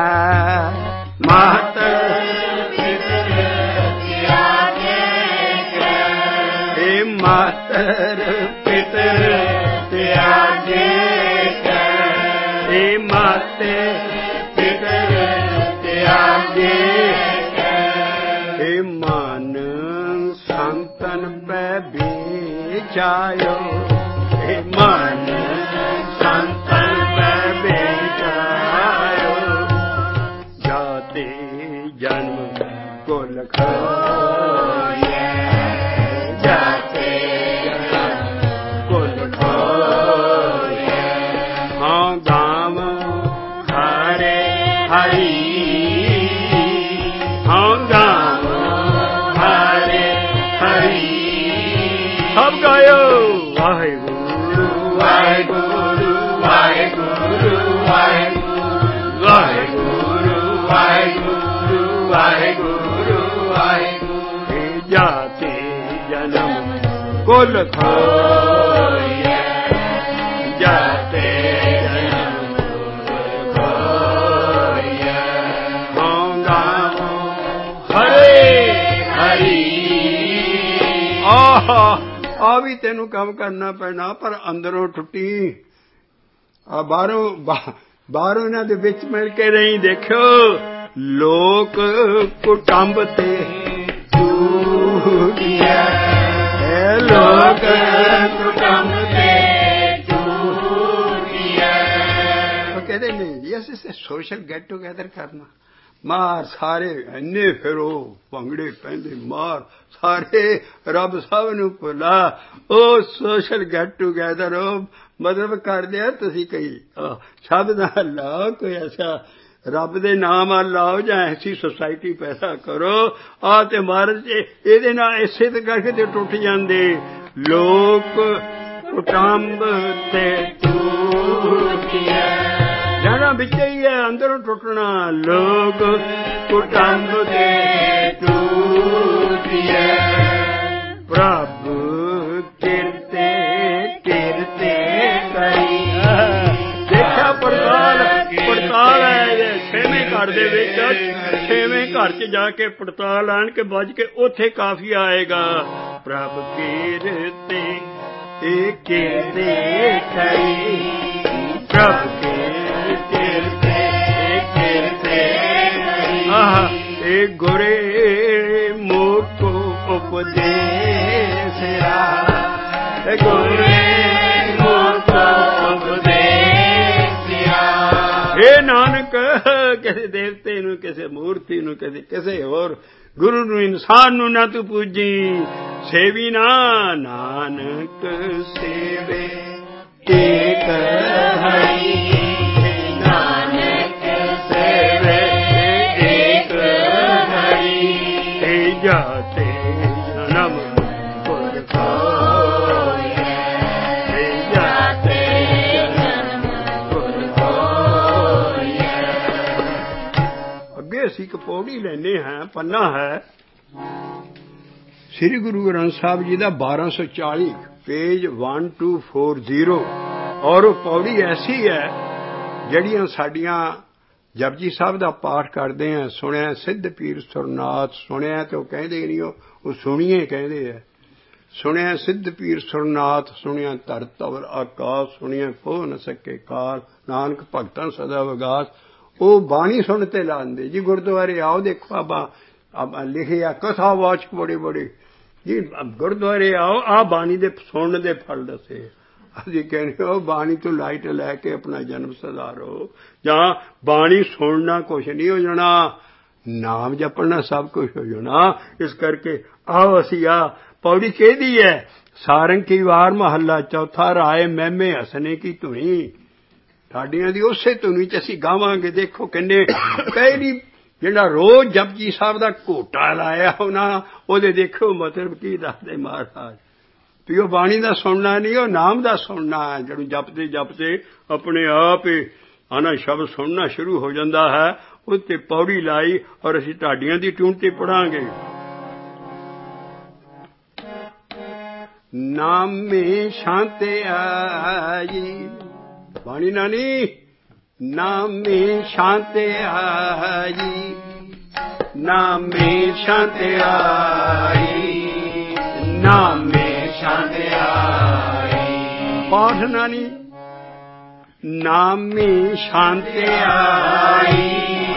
ਮਾਤਰ ਪਿਤਰ ਤਿਆਗੇ ਕਾ, ਇਹ ਮਾਤਰ ਪਿਤਰ ਤਿਆਗੇ ਕਾ, ਇਹ ਮਾਤੇ ਪਿਤਰ ਤਿਆਗੇ ਕਾ, ਇਹ ਮਨ ਸੰਤਨ ਪੈ ਬੇਚਾਇਓ, ਇਹ ਮਨ ਸੰਤਨ ਪੈ ਬੇਚਾਇਓ। ਜਾਤੇ ਜਨਮ ਕੁਲ ਖੋਇਆ, ਜਾਤੇ ਜਨਮ ਕੁਲ ਖੋਇਆ, ਹਾਂ ਗਾਵ ਹਰੇ ਹਰੀ। ਪੁੱਲ ਖੋਇਆ ਜਾਤੇ ਜਨਮ ਪੁੱਲ ਖੋਇਆ ਹਉ ਗਾਵੋ ਹਰੇ ਹਰੀ। ਆਹ ਆ ਵੀ ਤੈਨੂੰ ਕੰਮ ਕਰਨਾ ਪੈਣਾ, ਪਰ ਅੰਦਰੋਂ ਟੁੱਟੀ ਆ ਬਾਹਰੋਂ ਬਾਹਰੋਂ ਇਹਨਾਂ ਦੇ ਵਿੱਚ ਮਿਲ ਕੇ ਨਹੀਂ। ਦੇਖਿਓ ਲੋਕ ਕੁਟੰਬ ਤੇ ਟੂਟਿਆ ਹੈ, ਲੋਕ ਕੁਟੰਬ ਤੇ ਟੂਟਿਆ। ਉਹ ਕਹਿੰਦੇ ਨਹੀਂ ਜੀ ਅਸੀਂ ਸੋਸ਼ਲ ਗੈਟ ਟੂਗੈਦਰ ਕਰਨਾ। ਮਾਰ ਸਾਰੇ ਇੰਨੇ ਫਿਰੋ ਭੰਗੜੇ ਪੈਂਦੇ ਮਾਰ ਸਾਰੇ ਰੱਬ ਸਭ ਨੂੰ ਭੁਲਾ। ਉਹ ਸੋਸ਼ਲ ਗੈਟ ਟੂਗੈਦਰ ਉਹ ਮਤਲਬ ਕਰਦੇ ਆ ਤੁਸੀਂ ਕਈ ਸ਼ਬਦ ਨਾਲ ਲਾਓ, ਕੋਈ ਐਸਾ ਰੱਬ ਦੇ ਨਾਮ ਨਾਲ ਲਾਓ ਜਾਂ ਐਸੀ ਸੁਸਾਇਟੀ ਪੈਦਾ ਕਰੋ। ਆਹ ਤੇ ਮਹਾਰਾਜ ਇਹਦੇ ਨਾਲ ਇਸੇ ਤੇ ਕਰਕੇ ਤੇ ਟੁੱਟ ਜਾਂਦੇ। ਲੋਕ ਕੁਟੰਬ ਤੇ ਟੂਟਿਆ ਜਾਣਾ ਵਿੱਚ ਹੀ ਹੈ, ਅੰਦਰੋਂ ਟੁੱਟਣਾ। ਲੋਕ ਕੁਟੰਬ ਤੇ ਟੂਟਿਆ ਪ੍ਰਭ ਕਿਰਤੇ ਕਿਰਤੇ ਕਰੀ। ਦੇਖਿਆ ਪੜਤਾਲ ਪੜਤਾਲ ਹੈ ਛੇਵੇਂ ਘਰ ਦੇ ਵਿੱਚ, ਛੇਵੇਂ ਘਰ ਚ ਜਾ ਕੇ ਪੜਤਾਲ ਆਣ ਕੇ ਵੱਜ ਕੇ ਉੱਥੇ ਕਾਫੀ ਆਏਗਾ। ਪ੍ਰਭ ਕਿਰਤੇ ਇਹ ਕਿਰਤੇ ਕਰੀ ਪ੍ਰਭ ਕਿਰਤੇ ਕਿਰਤੇ ਆਹ ਇਹ ਗੁਰੇ ਮੁਖ ਉਪਦੇਸ ਰਾ ਗੁਰੇ ਮੁਖ ਉਪਦੇਸ ਰਾ। ਇਹ ਨਾਨਕ ਕਿਸੇ ਦੇਵਤੇ ਨੂੰ, ਕਿਸੇ ਮੂਰਤੀ ਨੂੰ, ਕਿਸੇ ਕਿਸੇ ਹੋਰ ਗੁਰੂ ਨੂੰ, ਇਨਸਾਨ ਨੂੰ ਨਾ ਤੂੰ ਪੂਜੀ। ਸੇਵੀ ਨਾ ਨਾਨਕ ਸੇਵੇ ਏਕ ਹਰੀ, ਨਾਨਕ ਸੇਵੇ ਏਕ ਹਰੀ। ਤੇ ਜਾਤੇ ਜਨਮ ਪੁੱਲ ਖੋਇਆ ਤੇ ਜਾਤੇ ਜਨਮ ਪੁੱਲ ਖੋਇਆ। ਅੱਗੇ ਅਸੀਂ ਇੱਕ ਪੌੜੀ ਲੈਂਦੇ ਹਾਂ, ਪੰਨਾ ਹੈ ਸ੍ਰੀ ਗੁਰੂ ਗ੍ਰੰਥ ਸਾਹਿਬ ਜੀ ਦਾ ਬਾਰਾਂ ਸੌ ਚਾਲੀ page one two four zero. ਔਰ ਉਹ ਪੌੜੀ ਐਸੀ ਹੈ ਜਿਹੜੀਆਂ ਸਾਡੀਆਂ ਜਪਜੀ ਸਾਹਿਬ ਦਾ ਪਾਠ ਕਰਦੇ ਆ। ਸੁਣਿਆ ਸਿੱਧ ਪੀਰ ਸੁਰਨਾਥ ਸੁਣਿਆ ਤੇ ਉਹ ਕਹਿੰਦੇ ਨਹੀਂ, ਉਹ ਸੁਣੀਏ ਕਹਿੰਦੇ ਆ। ਸੁਣਿਆ ਸਿੱਧ ਪੀਰ ਸੁਰਨਾਥ ਸੁਣਿਆ ਧਰਤ ਅਵਰ ਆਕਾਸ਼ ਸੁਣਿਆ ਪੋ ਨ ਸਕੇ ਕਾਲ ਨਾਨਕ ਭਗਤਾਂ ਸਦਾ ਵਿਗਾਸ। ਉਹ ਬਾਣੀ ਸੁਣ ਤੇ ਲਾਉਂਦੇ ਜੀ। ਗੁਰਦੁਆਰੇ ਆਓ ਦੇਖੋ ਆਬਾ ਲਿਖਿਆ ਕਥਾ ਵਾਚਕ ਬੜੇ ਬੜੇ ਜੀ। ਗੁਰਦੁਆਰੇ ਆਓ ਆਹ ਬਾਣੀ ਦੇ ਸੁਣਨ ਦੇ ਫਲ ਦੱਸੇ। ਅਸੀਂ ਕਹਿੰਦੇ ਉਹ ਬਾਣੀ ਤੋਂ ਲਾਈਟ ਲੈ ਕੇ ਆਪਣਾ ਜਨਮ ਸੁਧਾਰੋ, ਜਾਂ ਬਾਣੀ ਸੁਣਨਾ ਕੁਛ ਨਹੀਂ ਹੋ ਜਾਣਾ, ਨਾਮ ਜਪਣਾ ਸਭ ਕੁਛ ਹੋ ਜਾਣਾ। ਇਸ ਕਰਕੇ ਆਓ ਅਸੀਂ ਆ ਪੌੜੀ ਕਿਹਦੀ ਹੈ? ਸਾਰੰਗ ਕੀ ਵਾਰ ਮਹੱਲਾ ਚੌਥਾ। ਰਾਏ ਮਹਿਮੇ ਹਸਨੇ ਕੀ ਧੁਨੀ। ਸਾਡੀਆਂ ਦੀ ਉਸੇ ਧੁਨੀ ਚ ਅਸੀਂ ਗਾਵਾਂਗੇ। ਦੇਖੋ ਕਿੰਨੇ ਪਹਿਲੀ ਜਿਹੜਾ ਰੋਜ਼ ਜਪਜੀ ਸਾਹਿਬ ਦਾ ਘੋਟਾ ਲਾਇਆ ਉਹਨਾਂ, ਉਹਦੇ ਦੇਖੋ ਮਤਲਬ ਕੀ ਦੱਸਦੇ ਮਹਾਰਾਜ ਵੀ ਉਹ ਬਾਣੀ ਦਾ ਸੁਣਨਾ ਨਹੀਂ, ਉਹ ਨਾਮ ਦਾ ਸੁਣਨਾ ਹੈ। ਜਿਹਨੂੰ ਜਪਦੇ ਜਪਦੇ ਆਪਣੇ ਆਪ ਹੀ ਆਨਾ ਸ਼ਬਦ ਸੁਣਨਾ ਸ਼ੁਰੂ ਹੋ ਜਾਂਦਾ ਹੈ। ਉਹ ਤੇ ਪੌੜੀ ਲਾਈ ਔਰ ਅਸੀਂ ਢਾਡੀਆਂ ਦੀ ਟੂਣ ਤੇ ਪੜਾਂਗੇ। ਨਾਮੇ ਸ਼ਾਂਤੇ ਆਈ ਬਾਣੀ ਨਾਨੀ, ਨਾਮੇ ਸ਼ਾਂਤੇ ਆਈ ਨਾਮੇ ਸ਼ਾਂਤੇ ਆਈ ਨਾਮੇ ਸ਼ਾਂਤੇ ਆਈ। ਪਾਠ ਨਾਨੀ ਨਾਮੇ ਸ਼ਾਂਤੇ ਆਈ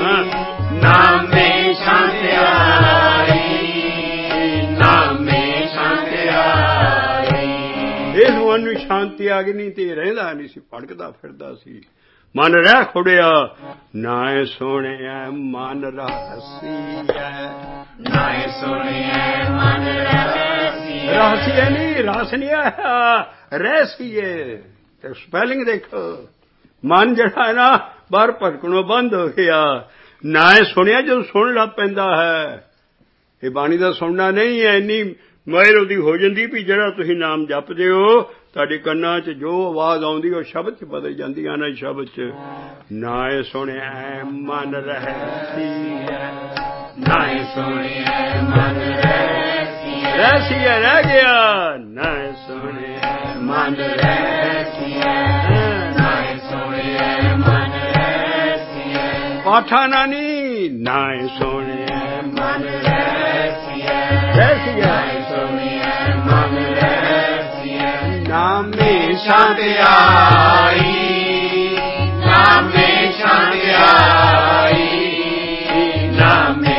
ਨਾਮੇ ਸ਼ਾਂਤੇ ਆਈ ਨਾਮੇ ਸ਼ਾਂਤੇ ਆਈ। ਇਸ ਮਨ ਨੂੰ ਸ਼ਾਂਤੀ ਆ ਗਈ ਨਹੀਂ ਤੇ ਰਹਿੰਦਾ ਨਹੀਂ ਸੀ, ਭੜਕਦਾ ਫਿਰਦਾ ਸੀ। ਮਨ ਰਹਿ ਖੁੜਿਆ ਨਾਏ ਸੋਹਣਿਆ ਮਨ ਰਸੀਐ ਨਾਏ ਸੋਹਣਿਆ ਮਨ ਰਸੀਐ। ਰਸੀਐ ਨਹੀਂ ਰਸ ਨਹੀਂ ਆਇਆ, ਰਹਿਸੀਏ ਤੇ ਸਪੈਲਿੰਗ ਦੇਖੋ। ਮਨ ਜਿਹੜਾ ਹੈ ਨਾ ਬਾਹਰ ਭਟਕਣੋਂ ਬੰਦ ਹੋ ਗਿਆ। ਨਾਏ ਸੁਣਿਆ ਜਦੋਂ ਸੁਣ ਲੱਗ ਪੈਂਦਾ ਹੈ। ਇਹ ਬਾਣੀ ਦਾ ਸੁਣਨਾ ਨਹੀਂ ਹੈ। ਇੰਨੀ ਮਹਿਰ ਉਹਦੀ ਹੋ ਜਾਂਦੀ ਵੀ ਜਿਹੜਾ ਤੁਸੀਂ ਨਾਮ ਜਪਦੇ ਹੋ ਤੁਹਾਡੇ ਕੰਨਾਂ 'ਚ ਜੋ ਆਵਾਜ਼ ਆਉਂਦੀ ਉਹ ਸ਼ਬਦ 'ਚ ਬਦਲ ਜਾਂਦੀ ਆ ਨਾ ਸ਼ਬਦ 'ਚ। ਨਾਏ ਸੁਣਿਆ ਮਨ ਰਹਿਸੀਐ ਨਾਏ ਸੁਣਿਆ ਮਨ ਰਹਿਸੀਐ। ਰਹਿਸੀਐ ਰਹਿ ਗਿਆ ਨਾਏ ਸੁਣਿਐ ਮਨ ਰਹਿਸੀਐ ਨਾਏ ਸੁਣਿਐ ਮਨ ਰਹਿਸੀਐ ਪਾਠਾ ਨਾਨੀ ਨਾਏ ਸੁਣਿਐ ਮਨ ਰਹਿਸੀਐ ਰਹਿਸੀਐ ਨਾਏ ਸੁਣਿਐ ਮਨ ਰਹਿਸੀਐ ਨਾਮੇ ਛਾਂਦਿਆਈ ਨਾਮੇ ਛਾਂਦਿਆਈ ਨਾਮੇ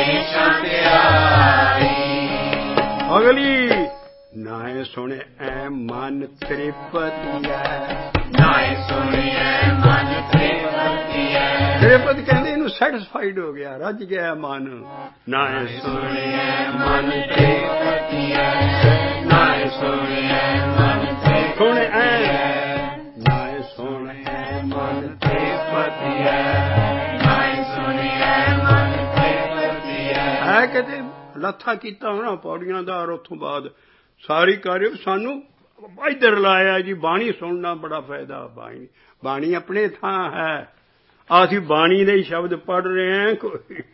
ਛਾਂਦਿਆਈ ਅਗਲੀ ਨਾਏ ਸੁਣਿਐ ਮਨ ਤ੍ਰਿਪਤੀਐ ਨਾਏ ਸੁਣਿਐ ਮਨ ਤ੍ਰਿਪਤੀਐ ਤ੍ਰਿਪਤ ਕਹਿੰਦੇ ਇਹਨੂੰ ਸੈਟਿਸਫਾਈਡ ਹੋ ਗਿਆ ਰੱਜ ਗਿਆ ਮਨ ਨਾਏ ਸੁਣਿਐ ਮਨ ਤ੍ਰਿਪਤੀਐ ਨਾਏ ਸੁਣਿਐ ਮਨ ਤ੍ਰਿਪਤੀਐ ਨਾਏ ਸੁਣਿਐ ਮਨ ਤ੍ਰਿਪਤੀਐ ਨਾਏ ਸੁਣਿਐ ਮਨ ਤ੍ਰਿਪਤੀਐ ਹੈ ਕਿਤੇ ਲੱਥਾ ਕੀਤਾ ਹੋਣਾ ਪੌੜੀਆਂ ਦਾ ਔਰ ਉੱਥੋਂ ਬਾਅਦ ਸਾਰੀ ਕਾਰਿਓ ਸਾਨੂੰ ਇੱਧਰ ਲਾਇਆ ਜੀ ਬਾਣੀ ਸੁਣਨਾ ਬੜਾ ਫਾਇਦਾ ਬਾਣੀ ਬਾਣੀ ਆਪਣੇ ਥਾਂ ਹੈ ਅਸੀਂ ਬਾਣੀ ਦੇ ਸ਼ਬਦ ਪੜ੍ਹ ਰਹੇ ਹਾਂ ਕੋਈ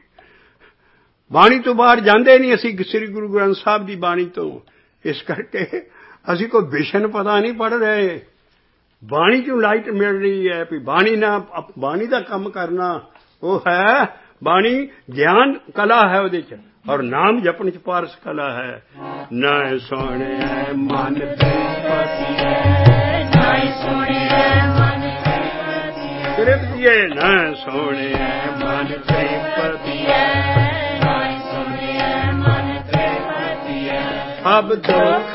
ਬਾਣੀ ਤੋਂ ਬਾਹਰ ਜਾਂਦੇ ਨਹੀਂ ਅਸੀਂ ਸ੍ਰੀ ਗੁਰੂ ਗ੍ਰੰਥ ਸਾਹਿਬ ਦੀ ਬਾਣੀ ਤੋਂ ਇਸ ਕਰਕੇ ਅਸੀਂ ਕੋਈ ਵਿਸ਼ਨ ਪਤਾ ਨਹੀਂ ਪੜ੍ਹ ਰਹੇ ਬਾਣੀ ਚੋਂ ਲਾਈਟ ਮਿਲ ਰਹੀ ਹੈ ਵੀ ਬਾਣੀ ਨਾਲ ਬਾਣੀ ਦਾ ਕੰਮ ਕਰਨਾ ਉਹ ਹੈ ਬਾਣੀ ਗਿਆਨ ਕਲਾ ਹੈ ਉਹਦੇ ਚ ਔਰ ਨਾਮ ਜਪਣ ਚ ਪਾਰਸ ਕਲਾ ਹੈ ਨਾਏ ਸੁਣਿਐ ਮਨ ਤ੍ਰਿਪਤੀਐ ਨਾਏ ਸੁਣਿਐ ਮਨ ਤ੍ਰਿਪਤੀਐ ਨਾਏ ਸੁਣਿਐ ਮਨ ਤ੍ਰਿਪਤੀਐ ਨਾਏ ਸੁਣਿਐ ਮਨ ਤ੍ਰਿਪਤੀਐ ਸਭ ਦੁੱਖ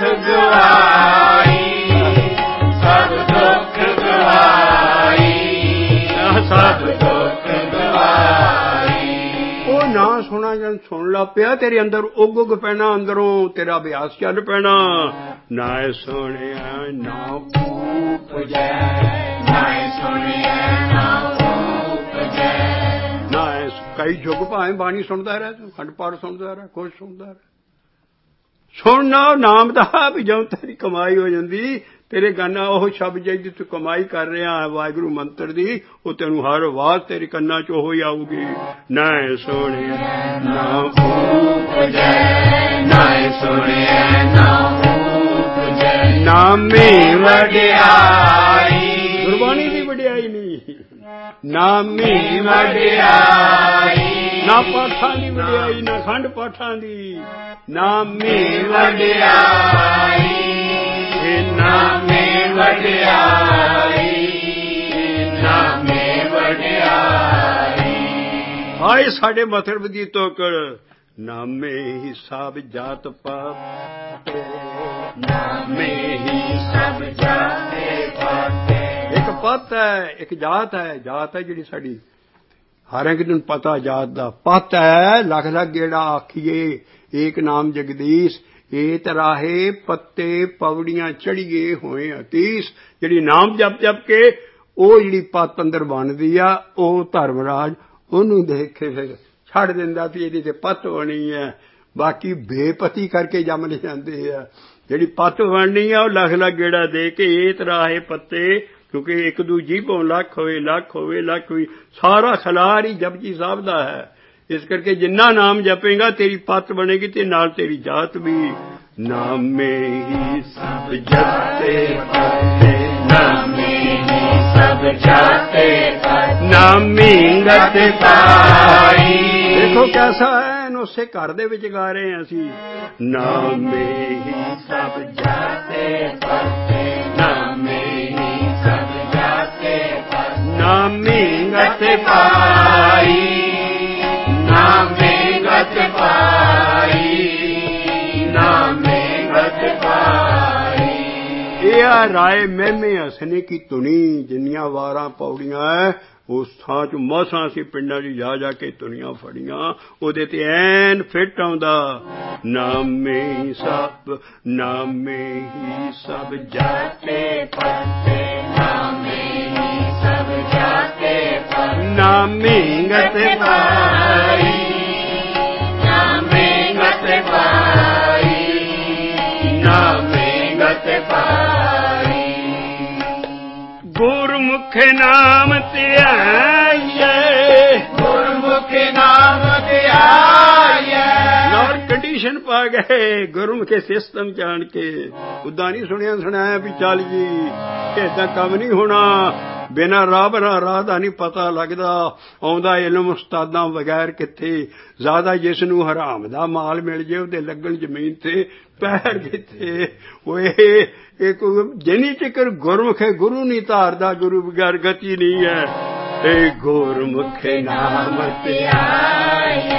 ਗਵਾਈ ਸਭ ਦੁੱਖ ਗਵਾਈ ਸਭ ਦੁੱਖ ਗਵਾਈ ਉਹ ਨਾ ਸੁਣਾ ਜਨ ਸੁਣ ਲਾ ਪਿਆ ਤੇਰੇ ਅੰਦਰ ਉੱਗ ਉੱਗ ਪੈਣਾ ਅੰਦਰੋਂ ਤੇਰਾ ਅਭਿਆਸ ਚੱਲ ਪੈਣਾ ਨਾਏ ਸੁਣਿਆ ਨਾ ਉਪਜੈ ਨਾਏ ਸੁਣਿਆ ਨਾ ਉਪਜੈ ਨਾਏ ਕਈ ਜੁਗ ਭਾਵੇਂ ਬਾਣੀ ਸੁਣਦਾ ਰਹਿ ਤੂੰ ਖੰਡ ਪਾਠ ਸੁਣਦਾ ਰਹਿ ਕੁਝ ਸੁਣਦਾ ਰਹਿ ਸੁਣਨਾ ਨਾਮ ਦਾ ਵੀ ਜਦੋਂ ਤੇਰੀ ਕਮਾਈ ਹੋ ਜਾਂਦੀ ਤੇਰੇ ਗਾਨਾ ਉਹ ਸ਼ਬਦ ਜਿਹਦੀ ਤੂੰ ਕਮਾਈ ਕਰ ਰਿਹਾ ਹੈ ਵਾਹਿਗੁਰੂ ਮੰਤਰ ਦੀ ਉਹ ਤੈਨੂੰ ਹਰ ਆਵਾਜ਼ ਤੇਰੇ ਕੰਨਾਂ 'ਚ ਉਹ ਹੀ ਆਊਗੀ ਨਾਏ ਸੁਣਿਆ ਨਾ ਉਪਜੈ ਨਾਏ ਸੁਣਿਆ ਨਾ ਉਪਜੈ ਨਾਮੇ ਵਡਿਆਈ ਗੁਰਬਾਣੀ ਦੀ ਵਡਿਆਈ ਨਹੀਂ ਨਾਮੇ ਵਡਿਆਈ ਨਾ ਪਾਠਾਂ ਦੀ ਵਡਿਆਈ ਨਾ ਖੰਡ ਪਾਠਾਂ ਦੀ ਨਾਮੇ ਵਡਿਆਈ ਨਾਮੇ ਵਡਿਆਈ ਨਾਮੇ ਵਡਿਆਈ ਹਾਏ ਸਾਡੇ ਮਤਲਬ ਦੀ ਤੋਕੜ ਨਾਮੇ ਹੀ ਸਭ ਜਾਤ ਪਾਤੇ ਨਾਮੇ ਹੀ ਸਭ ਜਾਤੇ ਪਾਤੇ ਇੱਕ ਪਤ ਹੈ ਇੱਕ ਜਾਤ ਹੈ ਜਾਤ ਹੈ ਜਿਹੜੀ ਸਾਡੀ ਹਰ ਇੱਕ ਨੂੰ ਪਤਾ ਜਾਤ ਦਾ ਪਤ ਹੈ ਲੱਖ ਲੱਖ ਗੇੜਾ ਆਖੀਏ ਏਕ ਨਾਮ ਜਗਦੀਸ਼ ਏਤ ਰਾਹੇ ਪੱਤੇ ਪੌੜੀਆਂ ਚੜੀਏ ਹੋਏ ਅਤੀਸ ਜਿਹੜੀ ਨਾਮ ਜਪ ਜਪ ਕੇ ਉਹ ਜਿਹੜੀ ਪੱਤ ਅੰਦਰ ਬਣਦੀ ਆ ਉਹ ਧਰਮਰਾਜ ਉਹਨੂੰ ਦੇਖ ਕੇ ਫਿਰ ਛੱਡ ਦਿੰਦਾ ਵੀ ਇਹਦੀ ਤੇ ਪੱਤ ਬਣੀ ਹੈ ਬਾਕੀ ਬੇਪਤੀ ਕਰਕੇ ਜੰਮ ਲੈ ਜਾਂਦੇ ਆ ਜਿਹੜੀ ਪੱਤ ਬਣਨੀ ਆ ਉਹ ਲੱਖ ਲੱਖ ਗੇੜਾ ਦੇ ਕੇ ਏਤ ਰਾਹੇ ਪੱਤੇ ਕਿਉਂਕਿ ਇੱਕ ਦੂ ਜੀਭੋਂ ਲੱਖ ਹੋਵੇ ਲੱਖ ਹੋਵੇ ਲੱਖ ਹੋਈ ਸਾਰਾ ਖਲਾਰ ਹੀ ਜਪਜੀ ਸਾਹਿਬ ਦਾ ਹੈ ਇਸ ਕਰਕੇ ਜਿੰਨਾ ਨਾਮ ਜਪੇਗਾ ਤੇਰੀ ਪੱਤ ਬਣੇਗੀ ਤੇ ਨਾਲ ਤੇਰੀ ਜਾਤ ਵੀ ਨਾਮੇ ਹੀ ਸਭ ਜਾਤੇ ਪਾਤੇ ਨਾਮੇ ਹੀ ਸਭ ਜਾਤੇ ਪਾਤੇ ਨਾਮੇ ਗਤ ਪਾਈ ਦੇਖੋ ਕੈਸਾ ਹੈ ਉਸੇ ਘਰ ਦੇ ਵਿੱਚ ਗਾ ਰਹੇ ਹਾਂ ਅਸੀਂ ਨਾਮੇ ਹੀ ਸਭ ਜਾਤੇ ਪਾਤੇ ਨਾਮੇ ਹੀ ਸਭ ਜਾਤੇ ਪਾਤੇ ਨਾਮੇ ਗਤ ਪਾਈ ਨਾਮੇ ਗਤ ਪਾਈ ਨਾਮੇ ਗਤ ਪਾਈ ਇਹ ਆ ਰਾਏ ਮਹਿਮੇ ਹਸਨੇ ਕੀ ਧੁਨੀ ਜਿੰਨੀਆਂ ਵਾਰਾਂ ਪੌੜੀਆਂ ਹੈ ਉਸ ਥਾਂ 'ਚ ਮਸਾਂ ਅਸੀਂ ਪਿੰਡਾਂ 'ਚ ਜਾ ਜਾ ਕੇ ਧੁਨੀਆਂ ਫੜੀਆਂ ਉਹਦੇ ਤੇ ਐਨ ਫਿੱਟ ਆਉਂਦਾ ਨਾਮੇ ਹੀ ਸਭ ਨਾਮੇ ਹੀ ਸਭ ਜਾਤੇ ਪਾਤੇ ਨਾਮੇ ਹੀ ਸਭ ਜਾਤੇ ਪਾਤੇ ਨਾਮੇ ਗਤ ਪਾਈ ਨਾਮੇ ਗਤ ਪਾਈ ਨਾਮੇ ਗਤ ਪਾਈ ਗੁਰਮੁਖ ਨਾਮ ਧਿਆਈਏ ਗੁਰਮੁਖ ਨਾਮ ਧਿਆਈਏ ਨੌਰ ਕੰਡੀਸ਼ਨ ਦਰਸ਼ਨ ਪਾ ਗਏ ਗੁਰਮੁਖੇ ਸਿਸਟਮ ਜਾਣ ਕੇ। ਉਦਾਂ ਨਹੀਂ ਸੁਣਿਆ ਸੁਣਾਇਆ ਵੀ ਚੱਲ ਜੀ ਏਦਾਂ ਕੰਮ ਨਹੀਂ ਹੋਣਾ। ਬਿਨਾਂ ਰਾਹ ਬਣਾ ਰਾਹ ਦਾ ਨਹੀਂ ਪਤਾ ਲੱਗਦਾ। ਆਉਂਦਾ ਇਲਮ ਉਸਤਾਦਾਂ ਬਗੈਰ ਕਿੱਥੇ। ਜ਼ਿਆਦਾ ਜਿਸ ਨੂੰ ਹਰਾਮ ਦਾ ਮਾਲ ਮਿਲ ਜੇ ਉਹਦੇ ਲੱਗਣ ਜ਼ਮੀਨ ਤੇ ਪੈਰ ਕਿੱਥੇ। ਓਏ ਇਹ ਕੋਈ ਜਿੰਨੀ ਚਿਕਰ ਗੁਰਮੁਖੇ ਗੁਰੂ ਨਹੀਂ ਧਾਰਦਾ ਗੁਰੂ ਬਗੈਰ ਗਤੀ ਨਹੀਂ ਹੈ। ਇਹ ਗੁਰਮੁਖੇ ਨਾਮ ਧਿਆਇਆ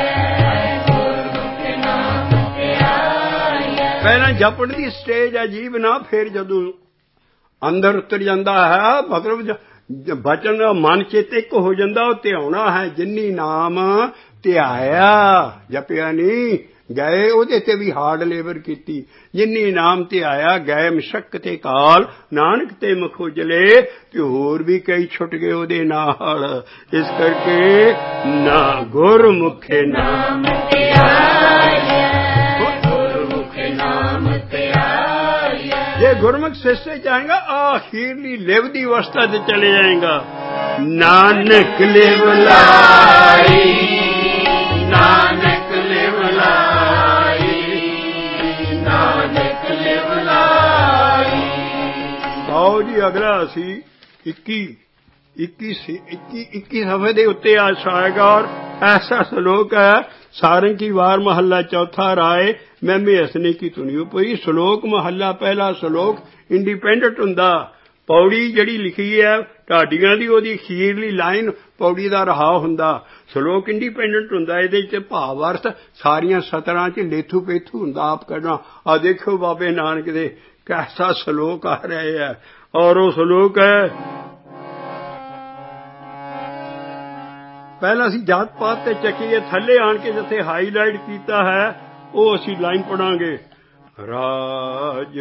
ਪਹਿਲਾਂ ਜਪਣ ਦੀ ਸਟੇਜ ਅਜੀਬ ਨਾ ਫਿਰ ਜਦੋਂ ਅੰਦਰ ਉਤਰ ਜਾਂਦਾ ਹੈ ਮਤਲਬ ਬਚਨ ਮਨ ਚਿੱਤ ਇੱਕ ਹੋ ਜਾਂਦਾ ਉਹ ਧਿਆਉਣਾ ਹੈ। ਜਿੰਨੀ ਨਾਮ ਧਿਆਇਆ ਜਪਿਆ ਨਹੀਂ ਗਏ ਉਹਦੇ ਤੇ ਵੀ ਹਾਰਡ ਲੇਬਰ ਕੀਤੀ। ਜਿੰਨੀ ਨਾਮ ਧਿਆਇਆ ਗਏ ਮਸ਼ੱਕਤ ਕਾਲ ਨਾਨਕ ਤੇ ਮਖੋਜਲੇ ਤੇ ਹੋਰ ਵੀ ਕਈ ਛੁੱਟ ਗਏ ਉਹਦੇ ਨਾਲ। ਇਸ ਕਰਕੇ ਨਾ ਗੁਰਮੁਖੇ ਨਾਮ ਧਿਆਇਆ ये गुरमुख शिष्य चाहेगा आखिरली लेवदी अवस्था से चले जाएगा। नानक लेवलाई नानक लेवलाई नानक लेवलाई। आओ जी अगला असी इक्की इक्की इक्की इक्की सफ़े दे उत्ते आज आएगा और ऐसा श्लोक है सारंगी वार महला चौथा राय मैं हसने की तुनियो पई। श्लोक महला पहला श्लोक इंडिपेंडेंट हुंदा। पौड़ी जिहड़ी लिखी है ढाडियां दी ओहदी अखीरली लाइन पौड़ी दा रहा हुंदा। श्लोक इंडिपेंडेंट हुंदा। इहदे च भाव अर्थ सारियां सतरां च लेथू पेथू हुंदा आप करना। आ देखो बाबे नानक दे कैसा श्लोक आ रहे है और वो श्लोक है पहला असीं जात पात ते चकीए थल्ले आण के जिथे हाईलाइट कीता है वो असीं लाइन पढ़ांगे। राज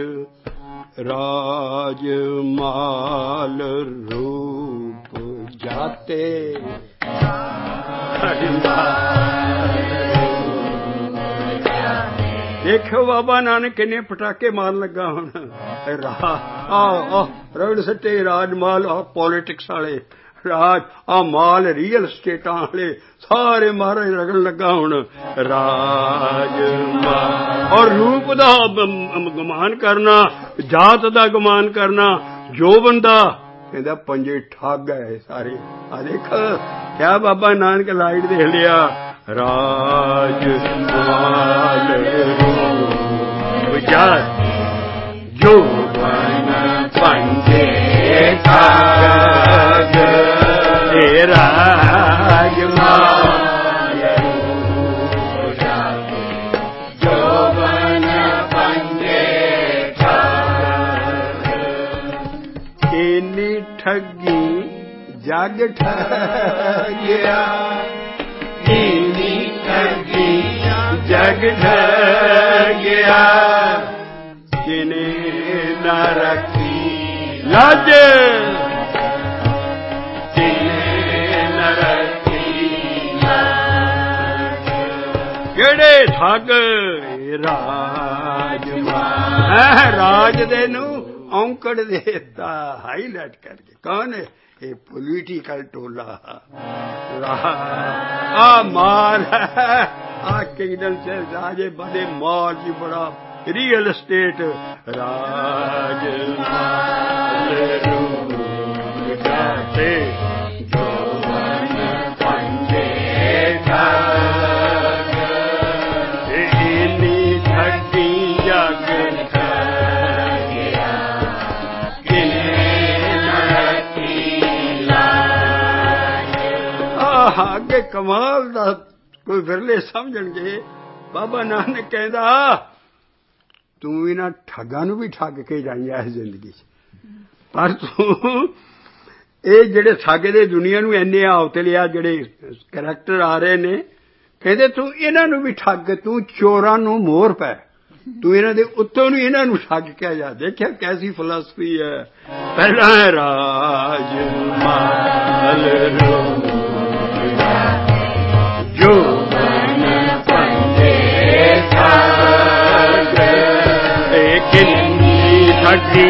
राज माल रूप जाते देखो बाबा नानक किन्ने पटाके मार लगा हुण। राह आ रगड़ सट्टे राज माल पॉलिटिक्स वाले राज आ माल रियल स्टेटां वाले सारे महाराज रगड़ लगा हुण। राज माल और रूप दा गुमान करना जात दा गुमान करना जोबन दा कहंदा पंजे ठग है सारे। आ देख क्या बाबा नानक लाइट देख लिया। राज माल रूप जात जोबन पंजे ठग राज माल रूप जात जोबन पंजे ठग। इन्नी ठगी जग ठगिया इन्नी ठगी जग ठगिया किने न रखी लाज ਕਿਹੜੇ ਠੱਗ ਰਾਜ ਮਾਲ ਰਾਜ ਦੇ ਨੂੰ ਔਂਕੜ ਦੇਤਾ ਹਾਈਲਾਈਟ ਕਰਕੇ। ਕੌਣ ਹੈ ਇਹ ਪੋਲੀਟੀਕਲ ਟੋਲਾ ਆ ਮਾਲ ਆ ਕਿੰਗਡਮ ਸੇ ਰਾਜੇ ਬੜੇ ਮਾਲ ਜੀ ਬੜਾ ਰੀਅਲ estate ਰਾਜ ਮਾਲ रूप जाते जोबन पंजे ठग इन्नी ठगी जग ठगिया किने न रखी लाज। आह अगे कमाल दा कोई विरले समझणगे। बाबा नानक कहंदा तू इन्हां ठगां नूं भी ठग के जाइया इस जिंदगी च पर तू ਇਹ ਜਿਹੜੇ ਠੱਗ ਦੇ ਦੁਨੀਆ ਨੂੰ ਇੰਨੇ ਆਉ ਲਿਆ ਜਿਹੜੇ ਕਰੈਕਟਰ ਆ ਰਹੇ ਨੇ ਕਹਿੰਦੇ ਤੂੰ ਇਹਨਾਂ ਨੂੰ ਵੀ ਠੱਗ ਤੂੰ ਚੋਰਾਂ ਨੂੰ ਮੋਹਰ ਪੈ ਤੂੰ ਇਹਨਾਂ ਦੇ ਉੱਤੋਂ ਨੂੰ ਇਹਨਾਂ ਨੂੰ ਠੱਗ ਕੇ ਜਾ। ਦੇਖਿਆ ਕੈਸੀ ਫਿਲਾਸਫੀ ਹੈ। ਪਹਿਲਾ ਹੈ ਰਾਜ ਮਾਲ ਰੂਪ ਜੋ ਬਨ ਪੰਜੇ ਠੱਗ ਇਹ ਕਿੰਨੀ ਠੱਗੀ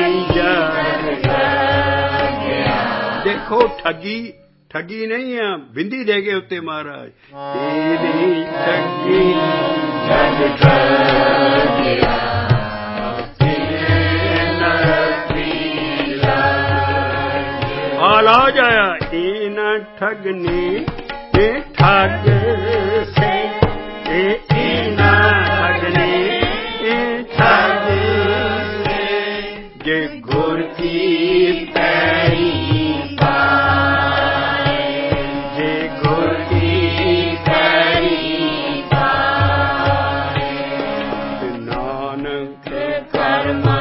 देखो ठगी ठगी नहीं है बिंदी दे गए उत्ते महाराज तेरी ठगी हाल आ जाया इन ठगनी ए ठग से ए इन ठगनी ए ठग से जे गुर की पैरी पाए जे गुर की पैरी पाए नानक कर्मा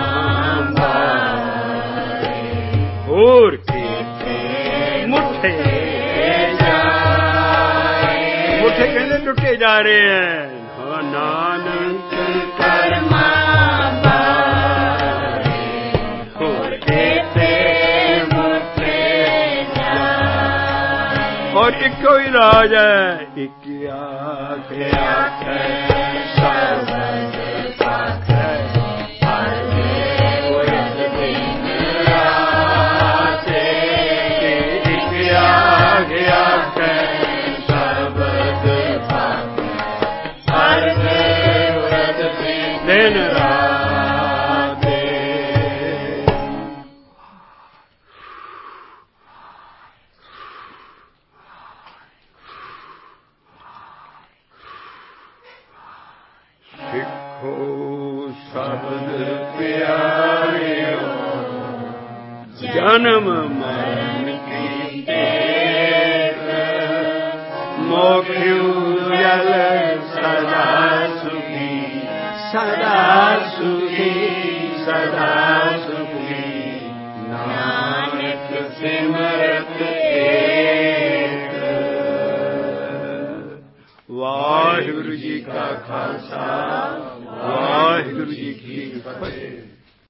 और मुठे मुठे कहते टुटे जा रहे हैं नानक कर्मा बारे और कहते मुठे जाए और एक ही राज है एक आँख आँख शब्द पाख दिन रात सिखो शब्द प्यारे जन्म मरण की टेक मोक्ष जल सदा सुखी सदा सुखी सदा सुखी नानक सिमरत एक वाहिगुरु जी का खालसा